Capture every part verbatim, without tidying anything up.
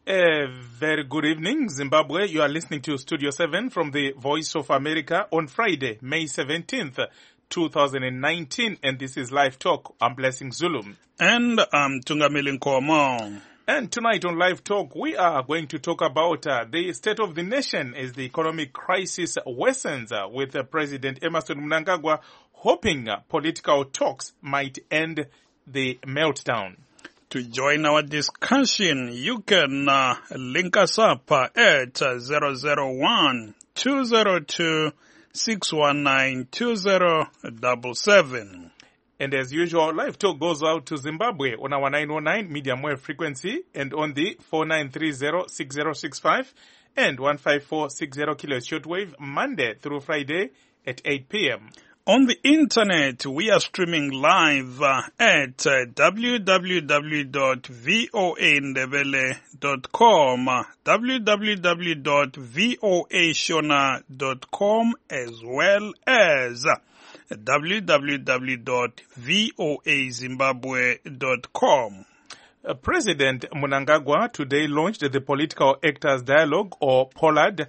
A very good evening, Zimbabwe. You are listening to Studio seven from the Voice of America on Friday, May seventeenth, two thousand nineteen, and this is Live Talk. I'm Blessing Zulu. And I'm Tungamili Nkomo. And tonight on Live Talk, we are going to talk about uh, the state of the nation as the economic crisis worsens, uh, with uh, President Emmerson Mnangagwa hoping uh, political talks might end the meltdown. To join our discussion, you can uh, link us up uh, at uh, zero zero one, two zero two, six one nine, two zero seven seven. And as usual, Live Talk goes out to Zimbabwe on our nine oh nine medium wave frequency and on the four nine three zero, six zero six five and one five four six zero kilohertz shortwave Monday through Friday at eight p.m. On the internet, we are streaming live uh, at uh, w w w dot voa ndebele dot com, uh, w w w dot voa shona dot com, as well as uh, w w w dot voa zimbabwe dot com. Uh, President Mnangagwa today launched the Political Actors Dialogue, or POLAD,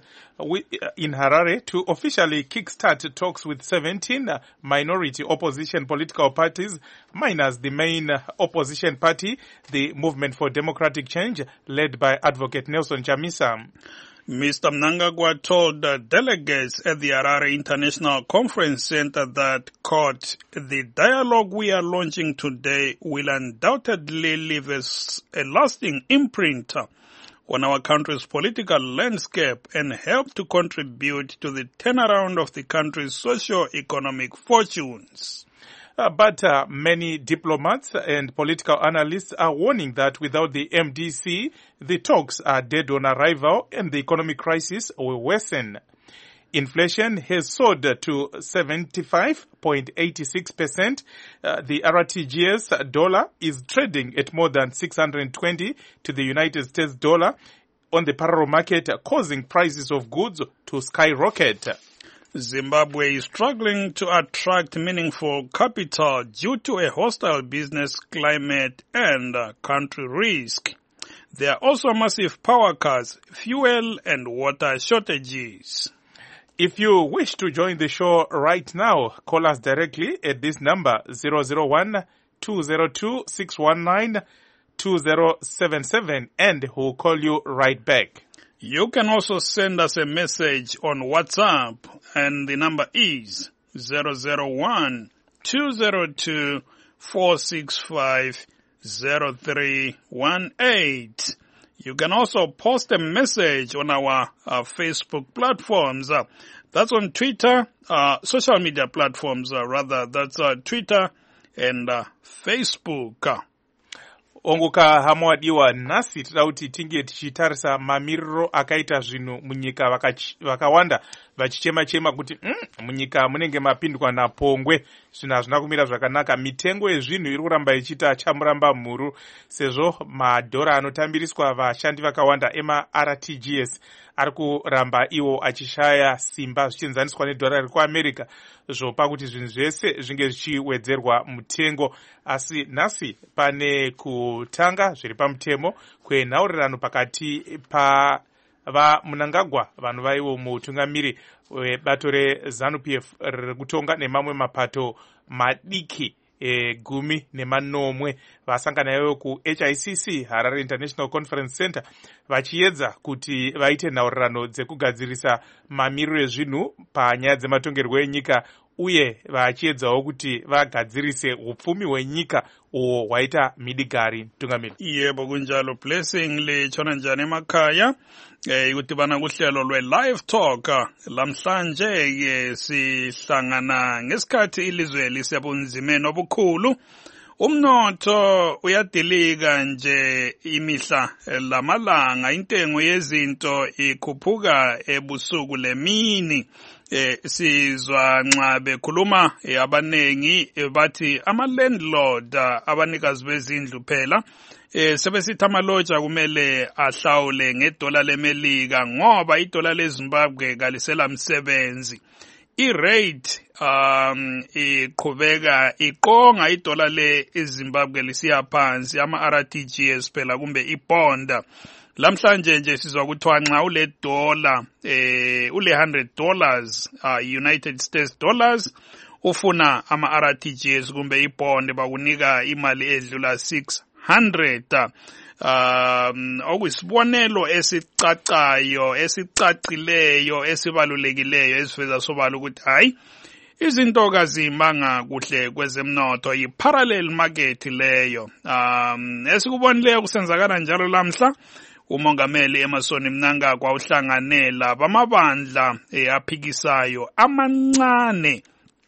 in Harare to officially kickstart talks with seventeen uh, minority opposition political parties, minus the main uh, opposition party, the Movement for Democratic Change, led by Advocate Nelson Chamisa. Mister Mnangagwa told uh, delegates at the Harare International Conference Center that, quote, the dialogue we are launching today will undoubtedly leave a, a lasting imprint on our country's political landscape and help to contribute to the turnaround of the country's socio-economic fortunes. Uh, but uh, many diplomats and political analysts are warning that without the M D C, the talks are dead on arrival and the economic crisis will worsen. Inflation has soared to seventy-five point eight six percent. Uh, the R T G S dollar is trading at more than six hundred twenty to the United States dollar on the parallel market, causing prices of goods to skyrocket. Zimbabwe is struggling to attract meaningful capital due to a hostile business climate and uh, country risk. There are also massive power cuts, fuel and water shortages. If you wish to join the show right now, call us directly at this number zero zero one, two zero two, six one nine, two zero seven seven, and we'll call you right back. You can also send us a message on WhatsApp, and the number is zero zero one, two zero two, four six five, zero three one eight. You can also post a message on our uh, Facebook platforms. Uh, that's on Twitter, uh, social media platforms, uh, rather. That's uh, Twitter and uh, Facebook. Onguka hamwadiwa nasi tida kuti tinge tichitarisa mamiriro akaita zvinhu munyika vakawanda vachichema chema kuti mm, munyika munenge mapindwa napongwe, zvinhu hazvina kumira zvakanaka. Mitengo yezvinhu iri kuramba ichita chamuramba mhuru sezvo madhora anotambiriswa vashandi vakawanda ema R T G S ari kuramba iwo achishaya simba zvichienzaniswa nedhora riri kuAmerica, zvopa kuti zvinhu zvese zvinge zvichiwedzerwa mutengo. Asi nhasi pane kutanga zviri pamutemo kwenhaurirano pakati pa vaMnangagwa, vanhu vaivo mutungamiri webato reZANU-P F riri kutonga nemamwe mapato madiki E, gumi nemanomwe vasangana ivo ku H I C C, Harare International Conference Center, vachiedza kuti vaite nhaurirano dzekugadzirisa mamiriro ezvinhu panyaya dzematongerwo enyika, uye vachiedzawo kuti vagadzirise upfumi hwenyika uwo hwaita midigari. Tungamiri. Yebo kunjalo Blessing lichona njani emakhaya eh ukuthi bana kuhlelo lwe Live Talk lamhlanje ke sihlangana ngesikhathi ilizwe lisebunzimeni obukhulu. Umnotho uyadilika nje imihla lamalanga, intengo yezinto ikhuphuka ebusuku lemini. Eh sizwa nxa bekhuluma abanengi bathi ama landlord abanikazi bezindlu phela eh sebesithi amaloja kumele ahlawule ngedola lemelika ngoba idola leZimbabwe kalisela msebenzi. I-rate um iqhubeka iqonga idola le eZimbabwe lisiya phansi, ama R T G S phela kumbe ibond lamhlanje nje sizwa kuthiwa nxa ule dollar eh ule one hundred dollars uh, United States dollars ufuna ama R T G S kumbe ibond bakunika imali edlula six hundred um okuyisibonelo esicacayo esicacileyo esibalulekileyo esiveza sobala ukuthi hayi izinto kazimanga kuhle kwezemnotho yi-parallel market leyo. Um, esikubonileyo kusenzakala njalo lamhla, umongameli Emmerson Mnangagwa uhlanganela bamabandla eh, aphikisayo amancane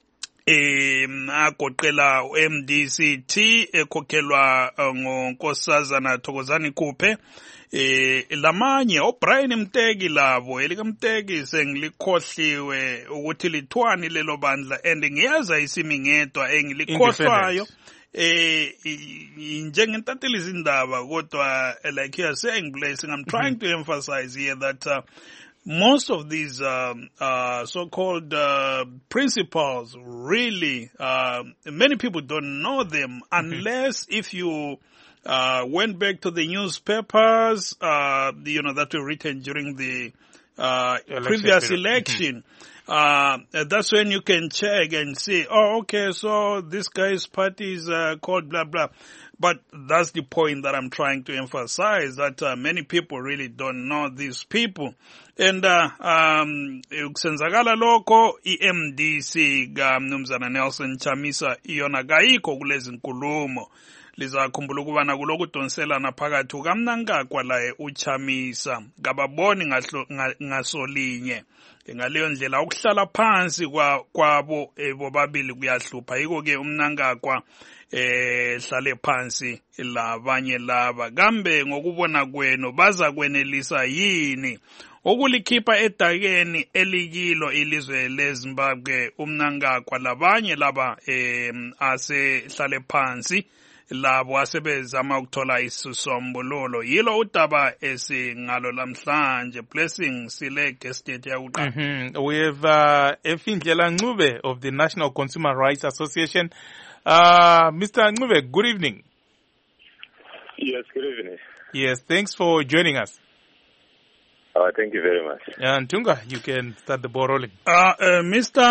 eh agoqela M D C T ekhokhelwa uh, ngonkosazana Thokozani Khuphe, eh lamanye oBrian Mteki labo elika Mteki sengilikhohliwe ukuthi lithwani lelo bandla and ngiyaza isimingedwa engilikhohlwayo eh njengentatheli izindaba kodwa like you are saying blessing, I'm trying mm-hmm. to emphasize here that uh, most of these um, uh, so-called uh, principles really uh, many people don't know them unless mm-hmm. if you Uh, went back to the newspapers, uh, you know, that were written during the uh, election previous period. election. uh, that's when you can check and see, oh, okay, so this guy's party is uh, called blah, blah. But that's the point that I'm trying to emphasize, that uh, many people really don't know these people. And uh, um, kusenzakala lokho, I M D C kaMnumzana Nelson Chamisa iyona kayikho kulezi nkulumo. Lizakhumbula ukubana kulokudonselana phakathi kukaMnangagwa laye uChamisa ngababoni ngasolinye. Ngaleyo ndlela ukuhlala phansi kwabo bobabili kuyahlupha. Yiko ke uMnangagwa eh hlale phansi labanye laba. Kambe ngokubona kwenu baza kwenelisa yini ukulikhipha edakeni elikilo ilizwe leZimbabwe uMnangagwa labanye laba eh ase hlale phansi labo asebezama ukuthola isisombululo? Yilo udaba esingalo lamhlanje. Blessing sile guest yethu yakuqala. Mhm. We have uh, Efindlela Ncube of the National Consumer Rights Association. Uh, Mister Ncube, good evening. Yes, good evening. Yes, thanks for joining us. Uh, thank you very much. And Tunga, you can start the ball rolling. Uh, uh, Mister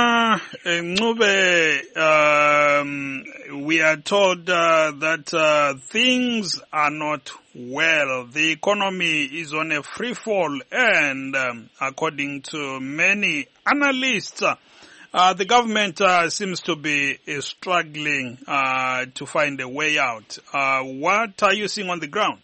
Ncube, um, we are told uh, that uh, things are not well. The economy is on a free fall, and um, according to many analysts, uh, the government uh, seems to be uh, struggling uh, to find a way out. Uh, what are you seeing on the ground?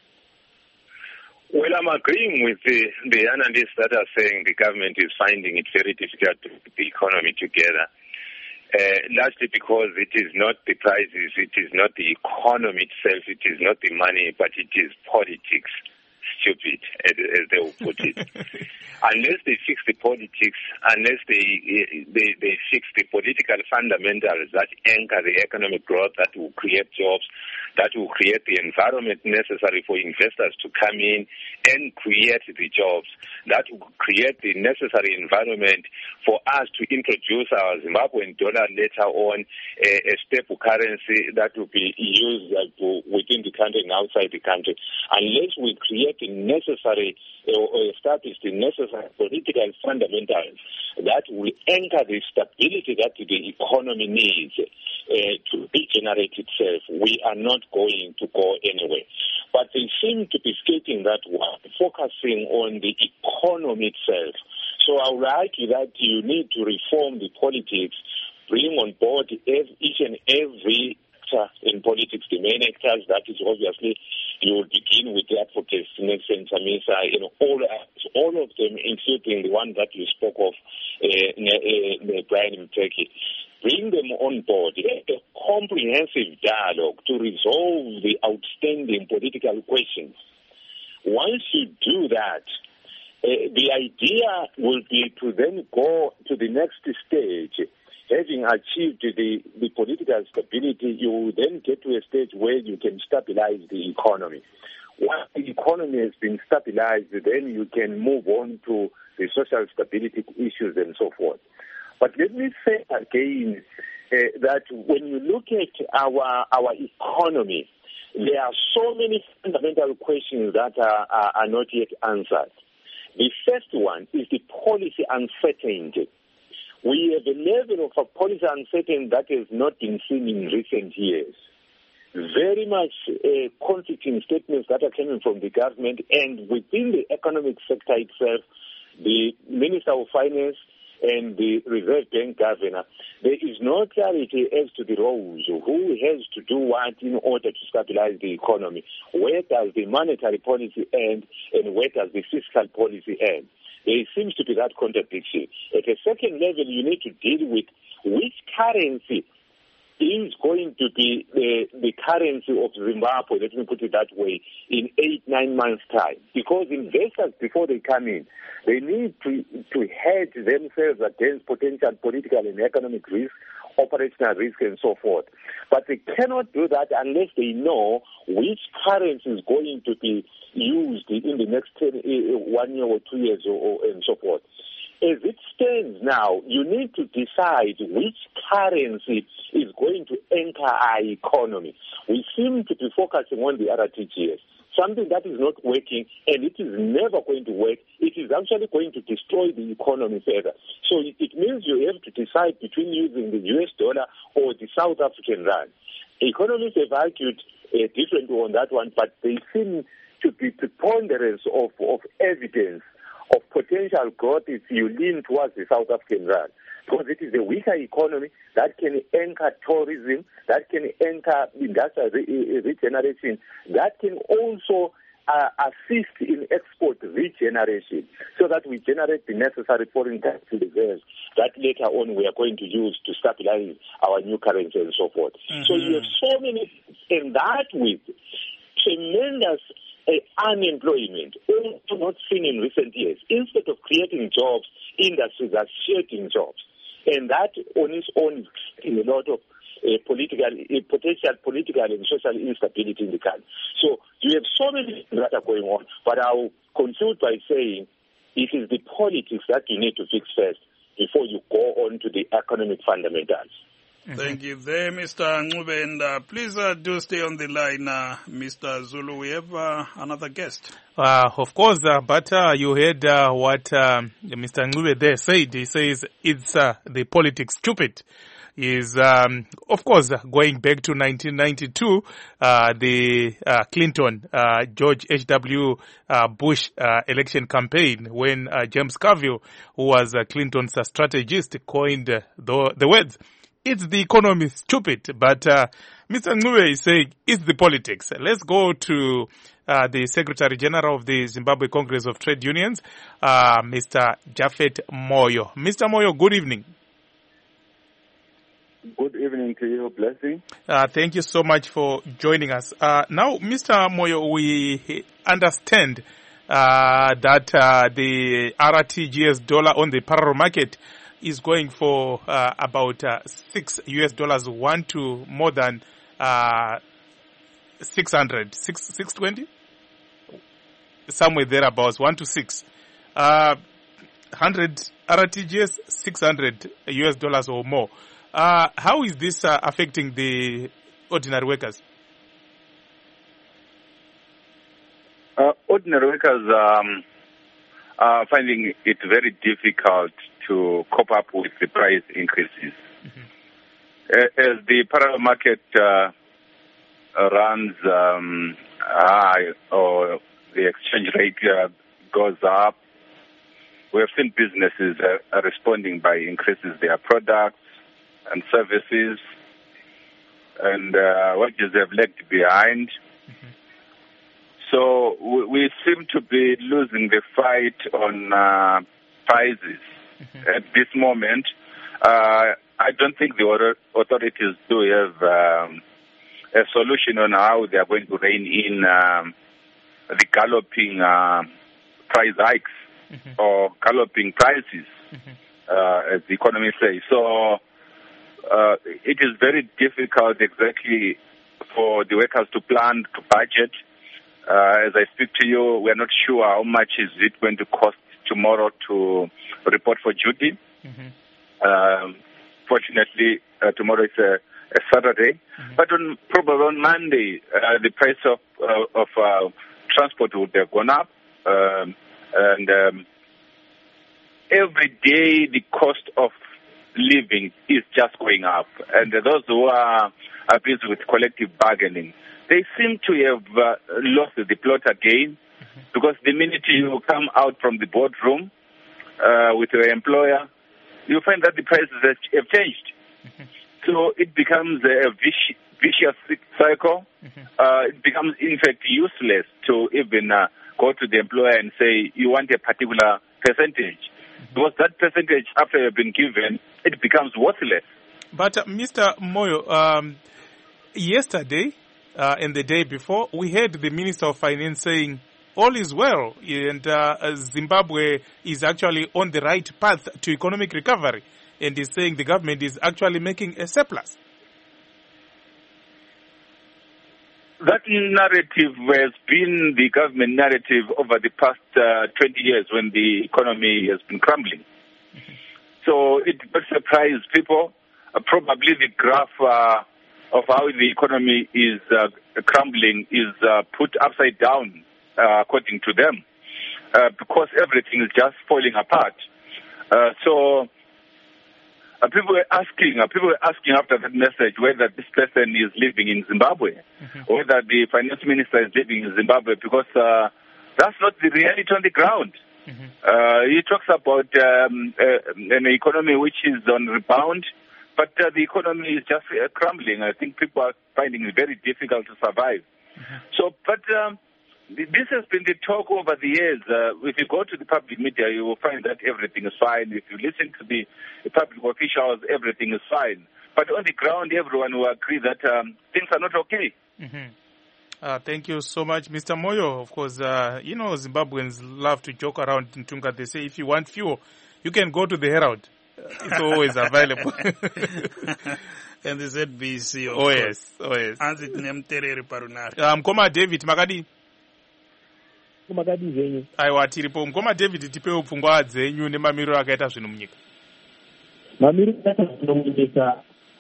Well, I'm agreeing with the, the analysts that are saying the government is finding it very difficult to put the economy together, uh, largely because it is not the prices, it is not the economy itself, it is not the money, but it is politics. Stupid, as, as they will put it. Unless they fix the politics, unless they, they they fix the political fundamentals that anchor the economic growth, that will create jobs, that will create the environment necessary for investors to come in and create the jobs, that will create the necessary environment for us to introduce our Zimbabwean dollar later on, a, a stable currency that will be used within the country and outside the country. Unless we create the necessary or establish the necessary political fundamentals that will anchor the stability that the economy needs uh, to regenerate itself, we are not going to go anywhere. But they seem to be stating that one, focusing on the economy itself. So I would argue that you need to reform the politics, bring on board each and every actor in politics, the main actors. That is obviously, you will begin with the advocates, Nelson Chamisa, you know, all, all of them, including the one that you spoke of, uh, uh, Brian Mteki. Bring them on board, a comprehensive dialogue to resolve the outstanding political questions. Once you do that, uh, the idea will be to then go to the next stage. Having achieved the, the political stability, you will then get to a stage where you can stabilize the economy. Once the economy has been stabilized, then you can move on to the social stability issues and so forth. But let me say again uh, that when you look at our our economy, there are so many fundamental questions that are, are, are not yet answered. The first one is the policy uncertainty. We have a level of a policy uncertainty that has not been seen in recent years. Very much uh, conflicting statements that are coming from the government, and within the economic sector itself, the Minister of Finance and the Reserve Bank Governor, there is no clarity as to the roles, who has to do what in order to stabilize the economy, where does the monetary policy end, and where does the fiscal policy end. There seems to be that contradiction. At a second level, you need to deal with which currency is going to be the, the currency of Zimbabwe, let me put it that way, in eight, nine months' time. Because investors, before they come in, they need to, to hedge themselves against potential political and economic risk, operational risk, and so forth. But they cannot do that unless they know which currency is going to be used in the next ten, one year or two years or, or, and so forth. As it stands now, you need to decide which currency is going to enter our economy. We seem to be focusing on the R T G S, something that is not working, and it is never going to work. It is actually going to destroy the economy further. So it means you have to decide between using the U S dollar or the South African rand. Economists have argued uh, differently on that one, but they seem to be preponderance of, of evidence of potential growth if you lean towards the South African rand, because it is a weaker economy that can anchor tourism, that can anchor industrial re- regeneration, that can also uh, assist in export regeneration, so that we generate the necessary foreign currency reserves that later on we are going to use to stabilize our new currency and so forth. Mm-hmm. So you have so many, and that with tremendous Uh, unemployment, also not seen in recent years. Instead of creating jobs, industries are shedding jobs. And that on its own is creating a lot of uh, political, uh, potential political and social instability in the country. So you have so many things that are going on, but I'll conclude by saying it is the politics that you need to fix first before you go on to the economic fundamentals. Mm-hmm. Thank you there, Mister Ncube. And uh, please uh, do stay on the line, uh, Mister Zulu. We have uh, another guest. Uh, of course, uh, but uh, you heard uh, what um, Mister Ncube there said. He says it's uh, the politics stupid. Is um, of course going back to nineteen ninety-two, uh, the uh, Clinton, uh, George H W Uh, Bush uh, election campaign, when uh, James Carville, who was uh, Clinton's uh, strategist, coined uh, the, the words, "It's the economy stupid," but uh, Mister Ncube is saying it's the politics. Let's go to uh, the Secretary General of the Zimbabwe Congress of Trade Unions, uh, Mister Japhet Moyo. Mister Moyo, good evening. Good evening to you, Blessing. Uh, thank you so much for joining us. Uh, now, Mister Moyo, we understand uh, that uh, the R T G S dollar on the parallel market is going for uh, about uh, six U S dollars, one to more than uh, six hundred, six six twenty, somewhere thereabouts, one to six, uh, hundred R T G S, six hundred U S dollars or more. Uh, how is this uh, affecting the ordinary workers? Uh, ordinary workers um, are finding it very difficult to cope up with the price increases. Mm-hmm. As the parallel market uh, runs um, high, or the exchange rate uh, goes up, we have seen businesses uh, responding by increasing their products and services, and uh, wages have lagged behind. Mm-hmm. So we, we seem to be losing the fight on uh, prices. Mm-hmm. At this moment. Uh, I don't think the authorities do have um, a solution on how they are going to rein in um, the galloping uh, price hikes, mm-hmm. or galloping prices, mm-hmm. uh, as the economists say. So uh, it is very difficult exactly for the workers to plan, to budget. Uh, as I speak to you, we are not sure how much is it going to cost tomorrow to report for duty. Mm-hmm. Um, fortunately, uh, tomorrow is a a Saturday. Mm-hmm. But on, probably on Monday, uh, the price of uh, of uh, transport would have gone up, um, and um, every day the cost of living is just going up. And those who are, are busy with collective bargaining, they seem to have uh, lost the plot again, mm-hmm. because the minute you come out from the boardroom uh, with your employer, you find that the prices have changed. Mm-hmm. So it becomes a vicious, vicious cycle. Mm-hmm. Uh, it becomes, in fact, useless to even uh, go to the employer and say you want a particular percentage. Mm-hmm. Because that percentage, after you've been given, it becomes worthless. But uh, Mister Moyo, um, yesterday uh, and the day before, we heard the Minister of Finance saying all is well, and uh, Zimbabwe is actually on the right path to economic recovery, and is saying the government is actually making a surplus. That narrative has been the government narrative over the past uh, twenty years when the economy has been crumbling. Mm-hmm. So it would surprise people. Uh, probably the graph uh, of how the economy is uh, crumbling is uh, put upside down, uh, according to them, uh, because everything is just falling apart. Uh, so uh, people were asking, uh, people were asking after that message whether this person is living in Zimbabwe, mm-hmm. or whether the finance minister is living in Zimbabwe, because uh, that's not the reality on the ground. Mm-hmm. Uh, he talks about um, uh, an economy which is on rebound, but uh, the economy is just uh, crumbling. I think people are finding it very difficult to survive. Mm-hmm. So, but um, this has been the talk over the years. Uh, if you go to the public media, you will find that everything is fine. If you listen to the, the public officials, everything is fine. But on the ground, everyone will agree that um, things are not okay. Mm-hmm. Uh, thank you so much, Mister Moyo. Of course, uh, you know, Zimbabweans love to joke around in Tunga. They say if you want fuel, you can go to the Herald. Uh, it's always available. And the Z B C, of oh, course. yes. Oh, yes. And it nemtereri parunari. Uh, Mkoma David, makadi? Makadi zenyu. Aiwa, tiripo. Mkoma David, tipewo pfungwa dzenyu nemamiriro akaita zvinhu munyika. Mamiriro akaita zvinhu munyika.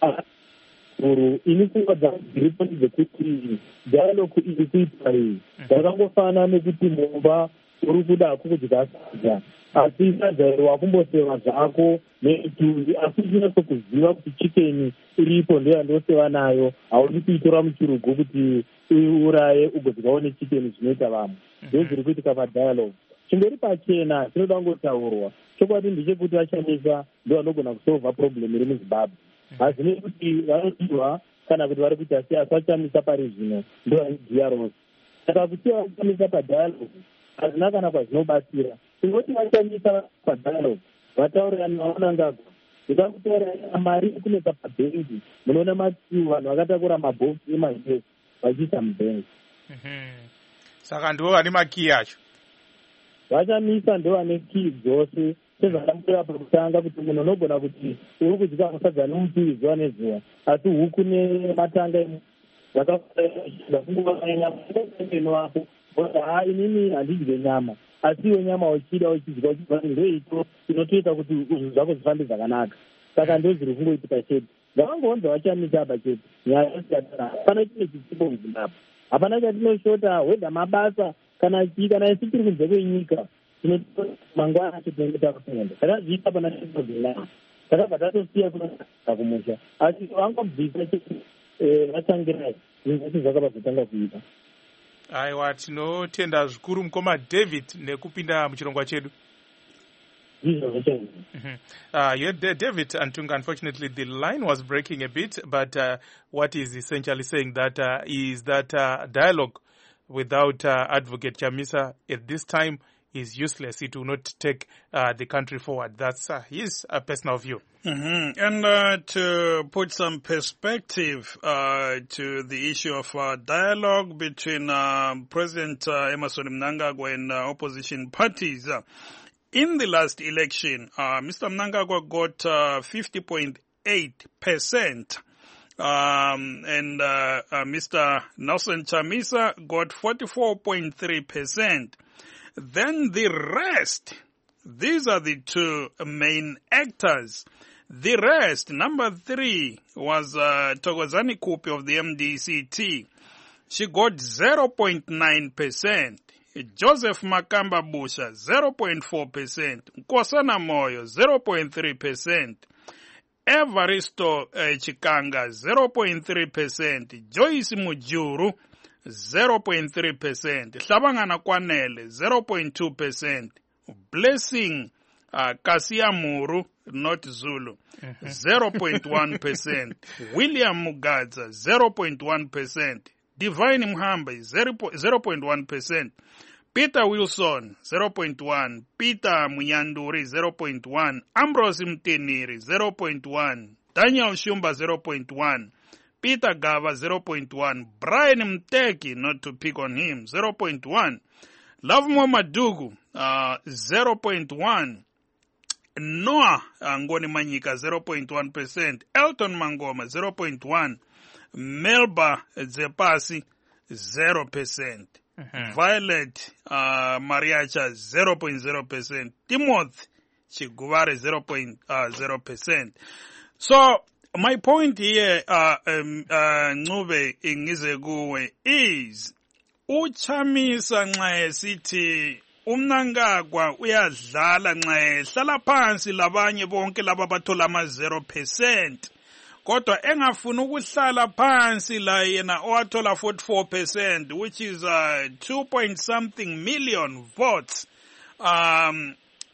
Uru ini pfungwa dzangu dziripo ndedzekuti dialogue iri kuitwa iyi dzakangofana nekuti mumba uri kuda kukudya sadza, asi sadza iri wakumboseva zvako neituzi, asi uchinatso kuziva kuti chikeni iripo ndoyandoseva nayo, haudi kuitora muchirugu kuti uuraye ugodyawo nechikeni zvinoita vamwe. Ndo zviri kuitika padialogue. Chingori pachena chinoda kungotaurwa. Chokwadi ndechekuti vachamisa ndo vanogona kusolva problem iri muZimbabwe. Hazvine kuti vanodiwa kana kuti vari kuita sei, asi vachamisa pari zvino ndo vanodziya rose. Saka kuti vachamisa padialogue hazvina kana kwazvinobatsira. Tingoti vachamisa padialogue vataurirana vaonangagwa, ndikakutaurira mari kunetsa pabhengi, munoona matsiu vanhu vakatakura mabhokisi emazesi vachiisa mubhengi. Saka ndo vane makii acho. Vachamisa ndo vane kii dzose sezvakambura pakutanga kuti munhu unogona kuti uri kudya musadza nomupiri zuva nezuva, asi huku nematanga zvakafaira kunguva nyama inovapo kuti haa inini handidye nyama, asi iwe nyama uchida uchidya uchibva ndoito inotoita kuti zvinhu zvako zvifambe zvakanaka. Saka ndo zviri kungoitika chete. Ngavangoonza vachamisa apa chete nyaya yosiyadana. Hapana chine chisipo muZimbabwe, hapana chatinoshota, wedha mabasa kana chii, kana isi tiri kunze kwenyika mangwana acho tinenge takutenda. Saka zviita pana tinozinaa takabva tatosiya kunoaa kumusha, asi vangobvisa chete vatangirai zvinhu zvese zvakabva zvotanga kuita. Aiwa, tinotenda zvikuru Mukoma David nekupinda muchirongwa chedu. Mm-hmm. Uh, yeah, David Antunga, unfortunately the line was breaking a bit, but uh, what is essentially saying that uh, is that uh, dialogue without uh, Advocate Chamisa at this time is useless. It will not take uh, the country forward. That's uh, his uh, personal view. Mm-hmm. And uh, to put some perspective uh, to the issue of uh, dialogue between uh, President uh, Emmerson Mnangagwa and uh, opposition parties, uh, in the last election, uh, Mister Mnangagwa got uh, fifty point eight percent. Um, and uh, uh, Mister Nelson Chamisa got forty-four point three percent. Then the rest, these are the two main actors. The rest, number three, was uh, Thokozani Kupi of the M D C T. She got zero point nine percent. Joseph Makamba Busha, zero point four percent. Nkosana Moyo, zero point three percent. Evaristo uh, Chikanga, zero point three percent. Joyce Mujuru, zero point three percent. Hlabangana Kwanele, zero point two percent. Blessing uh, Kasia Muru, not Zulu, mm-hmm. zero point one percent. William Mugadza, zero point one percent. Divine Mhambe, zero point one percent. Peter Wilson, zero point one. Peter Muyanduri, zero point one. Ambrose Mteniri, zero point one. Daniel Shumba, zero point one. Peter Gava, zero point one. Brian Mteki, not to pick on him, zero point one. Love Madugu, uh, zero point one. Noah Ngoni Manyika, zero point one percent. Elton Mangoma, zero point one. Melba Zepasi, zero percent. Mm-hmm. Violet uh, Mariacha, zero point zero percent. Timothy Chiguvare, zero point zero percent. So, my point here, uh, um, uh, Ncube Ingizekuwe, is uchamisa nxa esithi umnankagwa uyadlala nxa ehlala phansi labanye bonke laba bathola ama zero percent. Kodwa engafuna ukuhlala phansi la yena owathola forty-four percent, which is uh, two point something million votes. Um,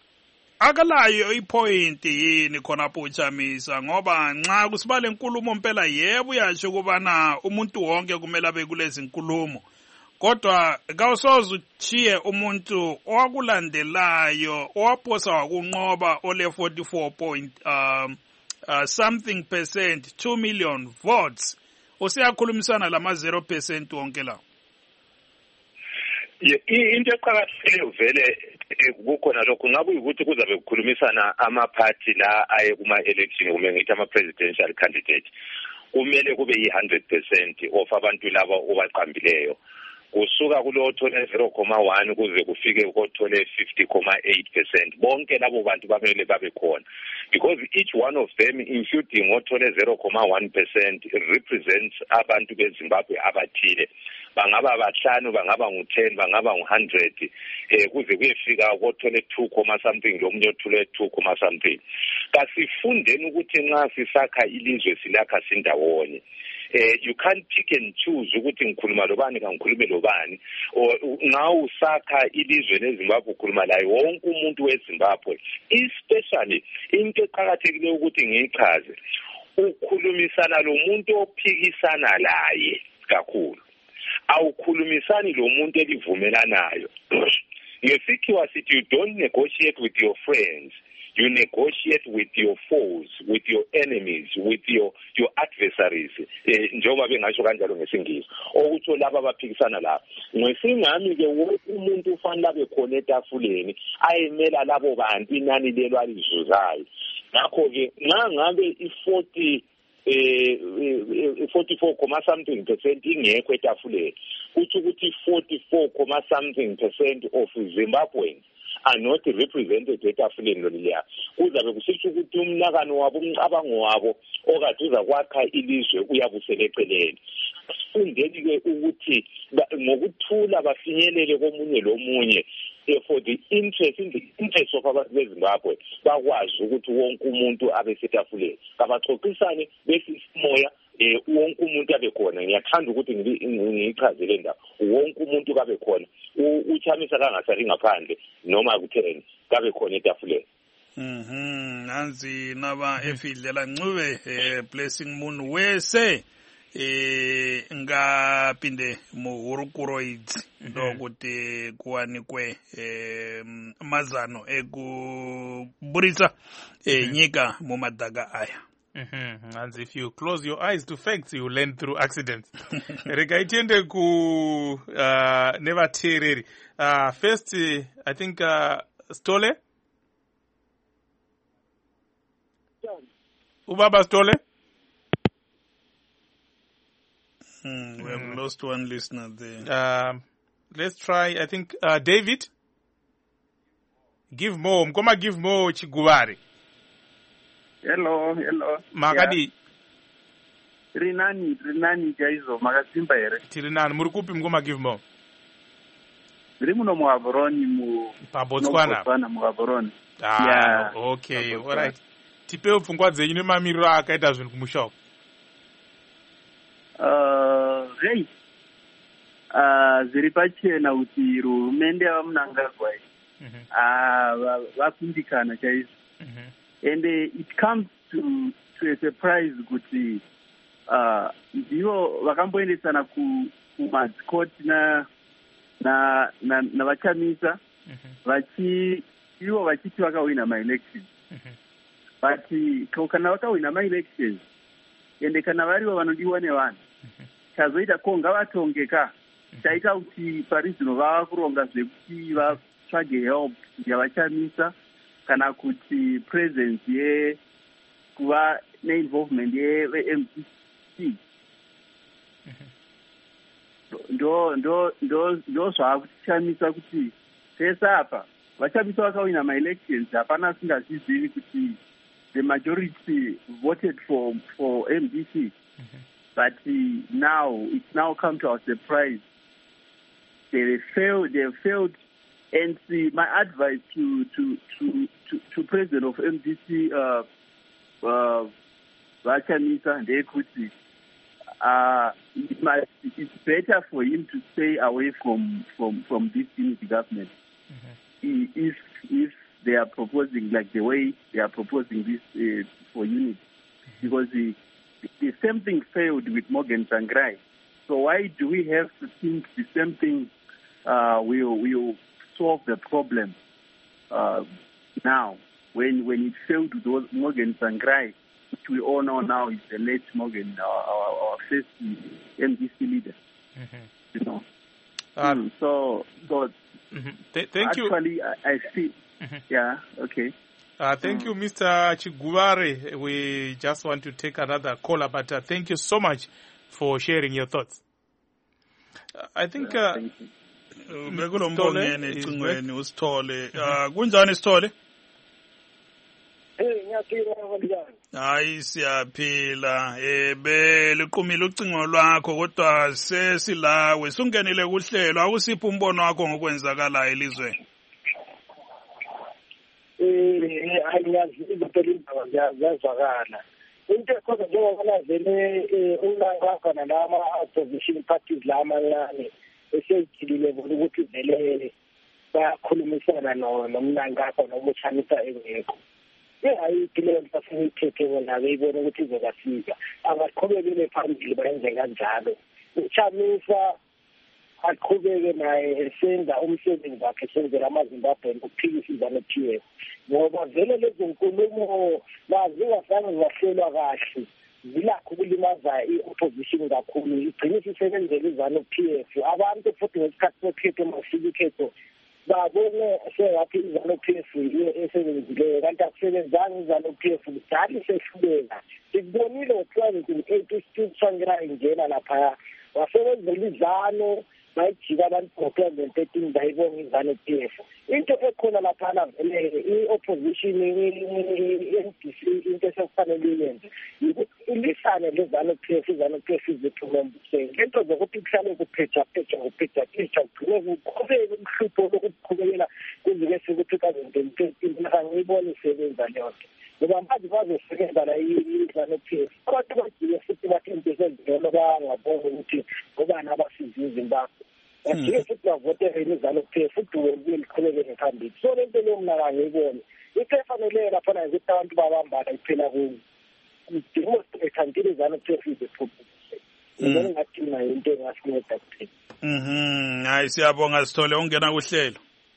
akalayo ipoint yini khonapho uchamisa ngoba nxa kusibale inkulumo mpela yebo uyasho ukubana umuntu wonke kumele abe kulezi nkulumo. Kodwa kawusoze uchiye umuntu owakulandelayo owaphosa wakunqoba ole forty-four point um Uh, something percent, two million votes. Usiyakhulumisana lama zero percent wonke la. Into eqhakathile vele kukhona lokho ngabe ukuthi kuzabe kukhulumisana ama party la aye kuma election kumele ngithi ama presidential candidate. Kumele kube yi one hundred percent of abantu laba obaqambileyo. Kusuka kulo othole zero point one kuze kufike ukothole fifty point eight percent. Bonke labo bantu bamele babe khona. Because each one of them, including othole zero point one percent, represents abantu beZimbabwe abathile. Bangaba bahlanu, bangaba ngu-ten, bangaba ngu-hundred, eh kuze kuyefika ukothole two something lomunye othole two something. Kasifundeni ukuthi nxa sisakha ilizwe silakha sindawonye. Uh, you can't pick and choose ukuthi ngikhuluma lobani kangikhulume lobani or ngawu sakha ilizwe leZimbabwe ukhuluma laye wonke umuntu weZimbabwe, especially into eqhakathekile ukuthi ngiyichaze ukhulumisana lo muntu ophikisana laye kakhulu, awukhulumisani lo muntu elivumelanayo. Ngesikhiwa sithi you don't negotiate with your friends, you negotiate with your foes, with your enemies, with your your adversaries. Eh njengoba bengasho kanjalo ngesingisi. Okutho laba abaphikisana la. Ngesingami ke wonke umuntu ufanele abe khona etafuleni ayemela labo bantu inani lelo alizuzayo. Ngakho ke nxa ngabe i-forty eh forty-four something percent ingekho etafuleni, kuthi ukuthi forty-four something percent of Zimbabweans are not represented etafuleni loliya. Kuzabe kusitsho ukuthi umnakano wabo umcabango wabo okade uza kwakha ilizwe uyabusele eceleni. Sifundeni ke ukuthi ngokuthula bafinyelele komunye lomunye for the interest in the interest of abantu beZimbabwe bakwazi ukuthi wonke umuntu abe setafuleni. Kabaxoxisane besimoya eh wonke umuntu abe khona. Ngiyathanda ukuthi ngiyichazele ndawo wonke umuntu kabe khona. Uchamisa kangasali ngaphandle noma kutheni kabe khona etafuleni. Mhm, nanzi naba efidlela Ncube eh Blessing Munu wese eh ngaphinde mu Urukuroids lokuthi kuwanikwe eh mazano ekuburisa eh nyika mu madaka aya. Mm-hmm. And if you close your eyes to facts, you learn through accidents. Rekaitende ku uh, never tereri. Uh, first, uh, I think uh, Stole. Ubaba Stole. Hmm, we have mm. lost one listener there. Uh, let's try. I think uh, David. Give more. Mkoma give more Chiguvare. hello hello makadi tiri nani tiri nani chaizo makasimba here tiri nani muri kupi mngoma give more ndiri muno muhavoroni mu pabotswana muhavoroni ah yeah. Okay all right tipewo pfungwa dzenyu nemamiriro akaita zvinhu kumusha uko uh hey uh zviri pachena kuti hurumende yavamunangagwa ah vakundikana chaizvo and uh, it comes to to a surprise kuti uh ndivo vakamboendesana ku kumadzikoti na na na navachamisa vachi ivo vachiti vakawina maelections but kana vakawina maelections ende kana varivo vanodiwa nevanhu chazoita ko ngavatongeka chaita kuti parizino vava kuronga zvekuti vatsvage help yavachamisa kana kuti presence ye kuva neinvolvement ye-M D C ndo ndo ndo ndo zvaakutichamisa kuti pesa apa vachamisa vakawina maelections hapana singazvizivi kuti the majority voted for for M D C mm-hmm. But uh, now it's now come to our surprise they failed they failed and uh, my advice to to to to, to president of M D C uh uh vachamisa ndeyekuti uh it must it's better for him to stay away from from from this unity government mm-hmm. if if they are proposing like the way they are proposing this uh, for unity mm-hmm. because the the same thing failed with Morgan Tsvangirai. So why do we have to think the same thing uh, will will solve the problem uh, now when when it failed with Morgan Tsvangirai, which we all know now is the late Morgan, our, our, our first M D C leader. Mm-hmm. You know. Uh, mm, so so mm-hmm. Th- thank actually, you. Actually, I, I see. Mm-hmm. Yeah. Okay. Uh, thank mm. you, Mister Chiguvare. We just want to take another caller, but uh, thank you so much for sharing your thoughts. Uh, I think uh, bekulombongeni ecingweni usithole kunjani Sithole? Eh ngiyaphila kanjani? Hayi siyaphila eh beliqhumile ucingo lwakho kodwa sesilawe sungenile kuhlelo akusiphi umbono wakho ngokwenzakalayo elizweni? Eh ayiyazi impela indaba ziyazwakala into ekhona njengoba vele unangakho nalama opposition parties lamancane esejilile ukuthi vele bayakhulumisana nomnangakho nomuchamisa engekho ayithile mfasithethe bona beyibona ukuthi izokafika abaqhubekele phambili bayenze kanjalo uchamisa aqhubeke naye esenza umsebenzi wakhe esenzela amaZimbabwe ukuphikisa izanu-P F ngoba vele lezi nkulumo mazingafane zahlelwa kahle zilakho ukulimaza i-opposition kakhulu igcine isisebenzela izanu-P F abantu futhi ngesikhathi sokhetho masifika ikhetho babone sengathi izanu-P F esebenzileyo kanti akusebenzanga izanu-P F kudala isehluleka sikubonile ngo-two thousand eight uSteve Tsvangirai ingena laphaya wasebenzela izanu bayijika abantu ngo-two thousand thirteen bayibonga izanu-P F into ekhona laphana vele i-opposition i-N D C into esekufanele iyenze ilisane lezanu-P F izanu-P F iziphume embusweni into zokuthi kuhlale kuphethaphetha kuphethaphetha kugcine kuqhubeke uhlupho lokuqhubekela kuze kufike two thousand thirteen angiyiboni isebenza leyo nto ngoba manje bazosebenza la izanu-P F abantu bajike futhi bathi into esezingelo bangaboni ukuthi ngobani abasiza iZimbabwe Actually, futhi bavotele izanu-P F futhi liqhubekele phambili so lento leyo mina angiyiboni into efanele laphana ukuthi abantu babambana iphela ku demonstrate until izanu-P F iziphuphe ngibona ngathi mina into engasinceda kuphela mhm hayi siyabonga Sithole ungena kuhlelo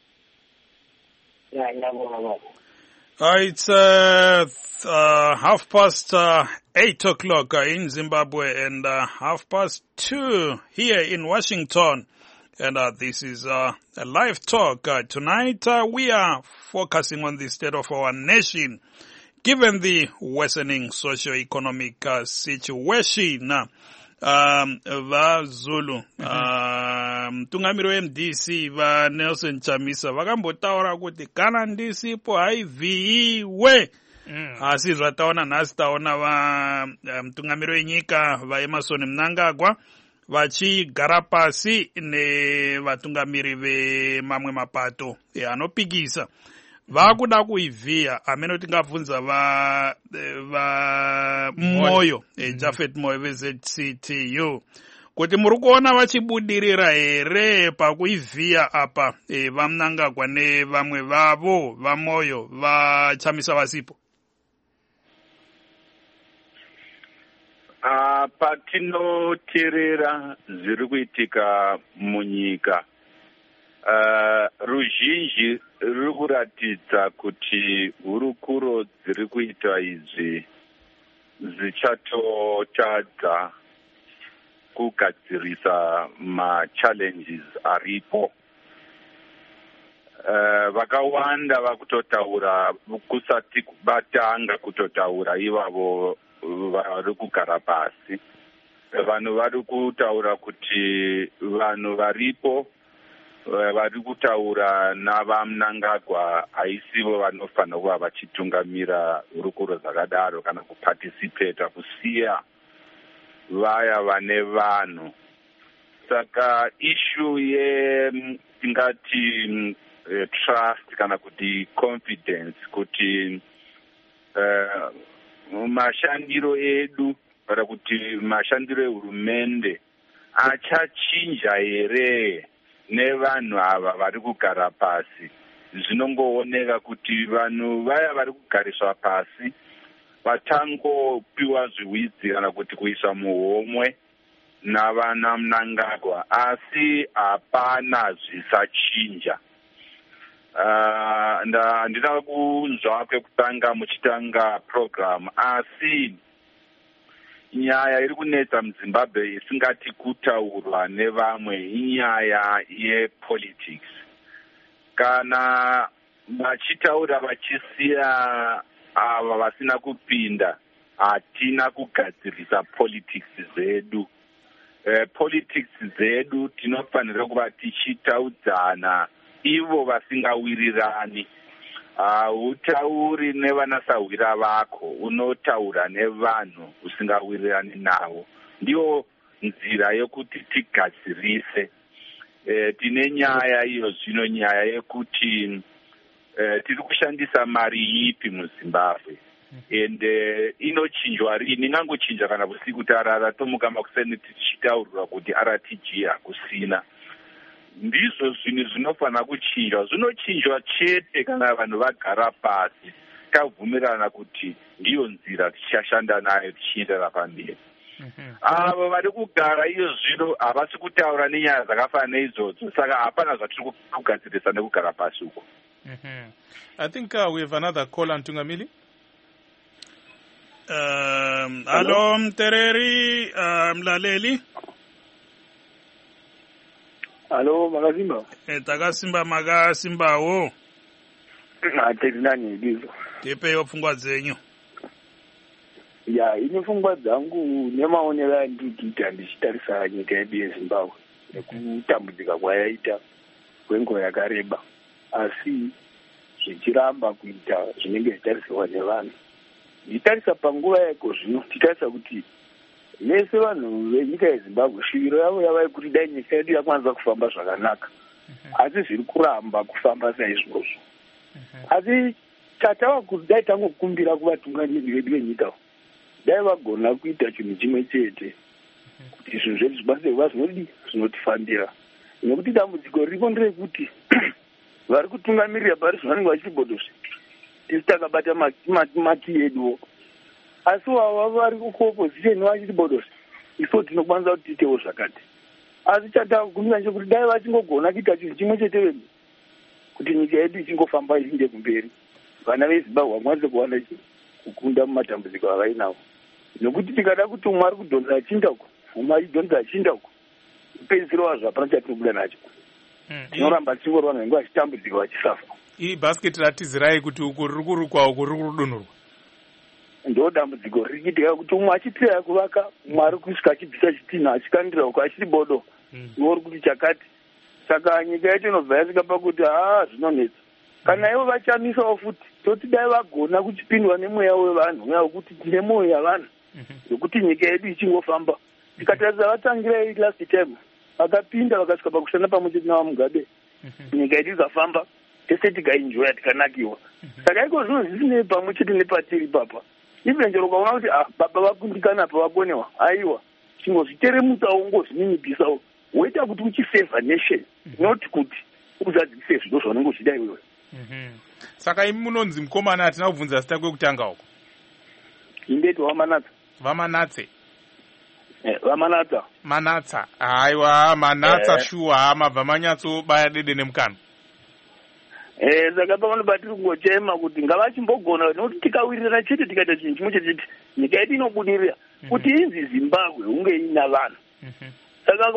ya ngiyabonga baba. Uh, it's uh, uh, half past uh, eight o'clock uh, in Zimbabwe and uh, half past two here in Washington. And uh, this is uh, a live talk. Uh, tonight uh, we are focusing on the state of our nation, given the worsening socio-economic uh, situation. Uh, um, vaZulu, um, tungamiro M D C, va Nelson Chamisa, vakambotaura kuti kana ndisipo haiviwe mm. asi zvataona nhasi taona va mutungamiri wenyika vaEmmerson Mnangagwa vachigara pasi nevatungamiri vemamwe mapato anopikisa vakuda kuivhiya amene tingabvunza va va Moyo Japhet Moyo ve-Z C T U kuti muri kuona vachibudirira here pakuivhiya apa e, vaMnangagwa nevamwe vavo vaMoyo vachamisa vasipo. Uh, patinoteerera zviri kuitika munyika uh, ruzhinji ruri kuratidza kuti hurukuro dziri kuita izvi zvichatotadza kugadzirisa machallenges aripo. Uh, vakawanda vakutotaura kusati vatanga kutotaura ivavo vari kugara pasi. Vanhu vari kutaura kuti vanhu varipo vari kutaura navaMnangagwa haisivo vanofanira kuva vachitungamira hurukuro zvakadaro kana kuparticipata kusiya vaya vane vanhu. Saka issue ye tingati uh, trust kana kuti confidence kuti uh, mashandiro edu kana kuti mashandiro ehurumende achachinja here nevanhu ava vari kugara pasi. Zvinongooneka kuti vanhu vaya vari kugariswa pasi vatangopiwa zviwidzi kana kuti kuiswa muhomwe navana Mnangagwa, asi hapana zvisachinja. Uh, ndina kunzwa kwekutanga muchitanga program, asi nyaya iri kunetsa muZimbabwe isingati kutaurwa nevamwe inyaya yepolitics. Kana vachitaura vachisiya ava vasina kupinda, hatina kugadzirisa politics zedu. Uh, politics zedu tinofanira kuva tichitaudzana ivo vasingawirirani. Hautauri uh, nevanasahwira vako, unotaura nevanhu usingawirirani navo. Ndiyo nzira yekuti tigadzirise. E, tine nyaya iyo zvino, nyaya yekuti e, tiri kushandisa mari ipi muZimbabwe. Ende uh, inochinjwa rini, ingangochinja kana usiku tarara tomuka makuseni tichitaurwa kuti R T G hakusina. Ndizvo zvinhu zvinofanira kuchinjwa. Zvinochinjwa chete kana vanhu vagara pasi tabvumirana kuti ndiyo nzira tichashanda nayo tichiendera pamberi. Ava vari kugara iyo zvino havasi kutaura nenyaya dzakafanana neidzodzo, saka hapana zvatiri kugadzirisa nekugara pasi uko. I think uh, we have another caller, Ntungamili. Um, hello, Mtereri, uh, Mlaleli. Halo, Magasimba. E, takasimba Magasimbawo. Hatiri nani ndizo. Tipewo pfungwa dzenyu. Ya, ine pfungwa dzangu nemaonero andikuita ndichitarisa nyika yedu yeZimbabwe nekutambudzika kwayaita kwenguva yakareba, asi zvichiramba kuita zvinenge zvitarisirwa nevanhu. Nditarisa panguva yako zvino, titarisa kuti vese vanhu venyika yeZimbabwe shiviro yavo yava kuti dai nyika yedu yakwanisa kufamba zvakanaka, asi zviri kuramba kufamba saizvozvo. Asi tatava kuti dai tangokumbira kuvatungamiri vedu venyika, dai vagona kuita chinhu chimwe chete kuti zvinhu zvedu zvikwanise kuva zvinodi zvinotifambira. Nekuti dambudziko riripo nderekuti vari kutungamirira pari zvanenge vachitibodosva tisi takabata mati eduwo, asi wava vari kuopposition vachitibodosva iso tinokwanisa kuti tiitewo zvakati. Asi chatagumira chekuti dai vachingogona kuita chinhu chimwe chete vedu kuti nyika yedu ichingofamba ichiende kumberi, vana veZimbabwe vakwanise kuwana kukunda mumatambudziko avainawo. Nokuti tikada kuti umwe ari kudhonza achinda uko, umwe achidhonza achinda uko, upedzisiro wazvo hapana chatiri kuda nacho. Tinoramba tichingorwa nenguva vachitambudzika vachisafa. Ii bhasiketi ratizirai kuti uku riri kurukwa uku riri kudonhorwa. Ndo dambudziko riri kuitika kuti umwe achitira kuvaka, umwe ari kusvika achibvisa chitinha achikandira uko achiri bodo, iwo uri kuti chakati. Saka nyika yedu inobva yasvika pakuti haa zvinonetsa. kana ivo vachamisawo futi toti dai vagona kuchipindwa nemweya wevanhu mweya wekuti tine mwoyo yavanhu yokuti nyika yedu ichingofamba. Tikatarisa vatangira last time vakapinda vakasvika pakushanda pamwe chete navamugabe, nyika yedu ikafamba tese tikaenjoya tikanakiwa. Saka iko zvinhu zvisinei pamwe chete nepatiri papa. Even chero ukaona kuti baba vakundikana pa vakonewa aiwa chingozviteremutsawo ngozvininipisawo woita kuti uchiseva nation not kuti uzadzise zviro zvaunenge uchida iwewe. Saka imi munonzi mukomana hatina kubvunza zita kwekutanga uko. Indeti wamanatsa. Vamanatse. Eh, vamanatsa. Manatsa. Aiwa, manatsa eh. Shuwa amabva manyatso baya dede nemukano. Eh, saka pamwe batiri kungochema kuti ngavachimbogona nokuti tikawirirana chete tikaita chinhu chimwe chete nyika yedu inobudirira kuti inzi Zimbabwe hunge ina vanhu. Saka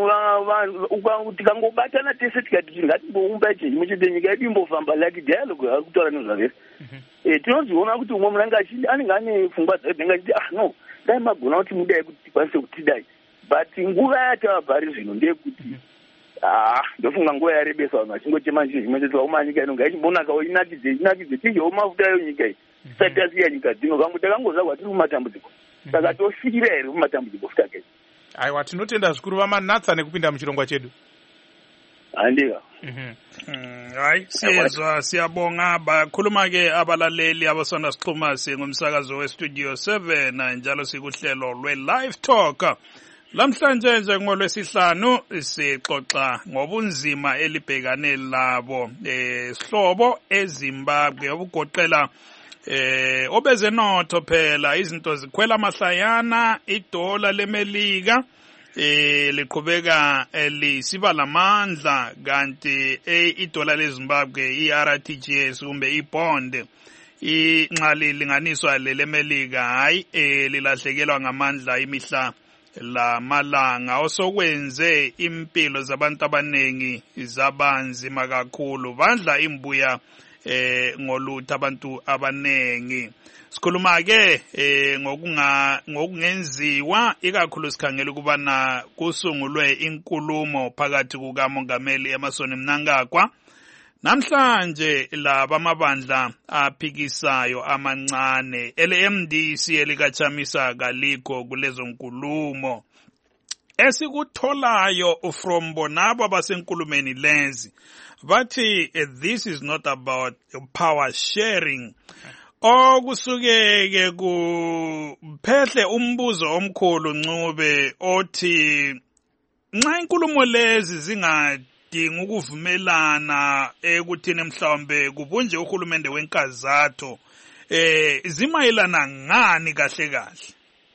vanhu tikangobatana tese tikati ngatimboumba chinhu chimwe chete nyika yedu imbofamba like dialogue ari kutaura nezvazvese. Eh, tinoziona kuti umwe munenge anenge ane pfungwa dzatinenge achiti ah no dai magona kuti mudai kuti tikwanise kutidai, but nguva yatavabvari zvino ndeyekuti ah ndofunga nguva yarebesa vanhu vachingochema chinhu chimwe chete vauma nyika ino ngaichimbonakawo inakidze inakidze tijewo mafuta yo nyika iyi tisati tasiya nyika dzino vamwe takangozvagwa tiri mumatambudziko saka tosvikira here mumatambudziko futakei. Aiwa, tinotenda zvikuru vamanatsa nekupinda muchirongwa chedu. Andika. Hayi, siyezwa siyabonga bakhuluma-ke abalaleli abasanda sixhuma ngomsakazo westudio seven njalo sikuhlelo lwe-live talk. Lamhlanje nje ngolwesihlanu sixoxa ngobunzima elibhekane labo esihlobo eZimbabwe obugoqela eh obezenotho phela izinto zikhwela amahlayana, idola lemelika eh liqhubeka lisiba lamandla kanti idola leZimbabwe i-R T G S kumbe ibond inxali linganiswa lemelika hayi lilahlekelwa ngamandla imihla la malanga osokwenze impilo zabantu abanengi zabanzima kakhulu bandla imbuya eh ngolutha abantu abanengi. Sikhuluma ke eh ngokunga ngokungenziwa ikakhulu sikhangela ukubana kusungulwe inkulumo phakathi kukaMongameli Emmerson Mnangagwa namhlanje laba amabandla aphikisayo amancane L M D C elikachamisa kalikho kulezo nkulumo esikutholayo from bonabo abasenkulumeni lezi bathi this is not about power sharing. Okusuke-ke kuphehle umbuzo omkhulu Ncube othi nxa inkulumo lezi zingadinga ukuvumelana ekuthini mhlawumbe kubunje uhulumende wenkazatho eh zimayelana ngani kahle kahle?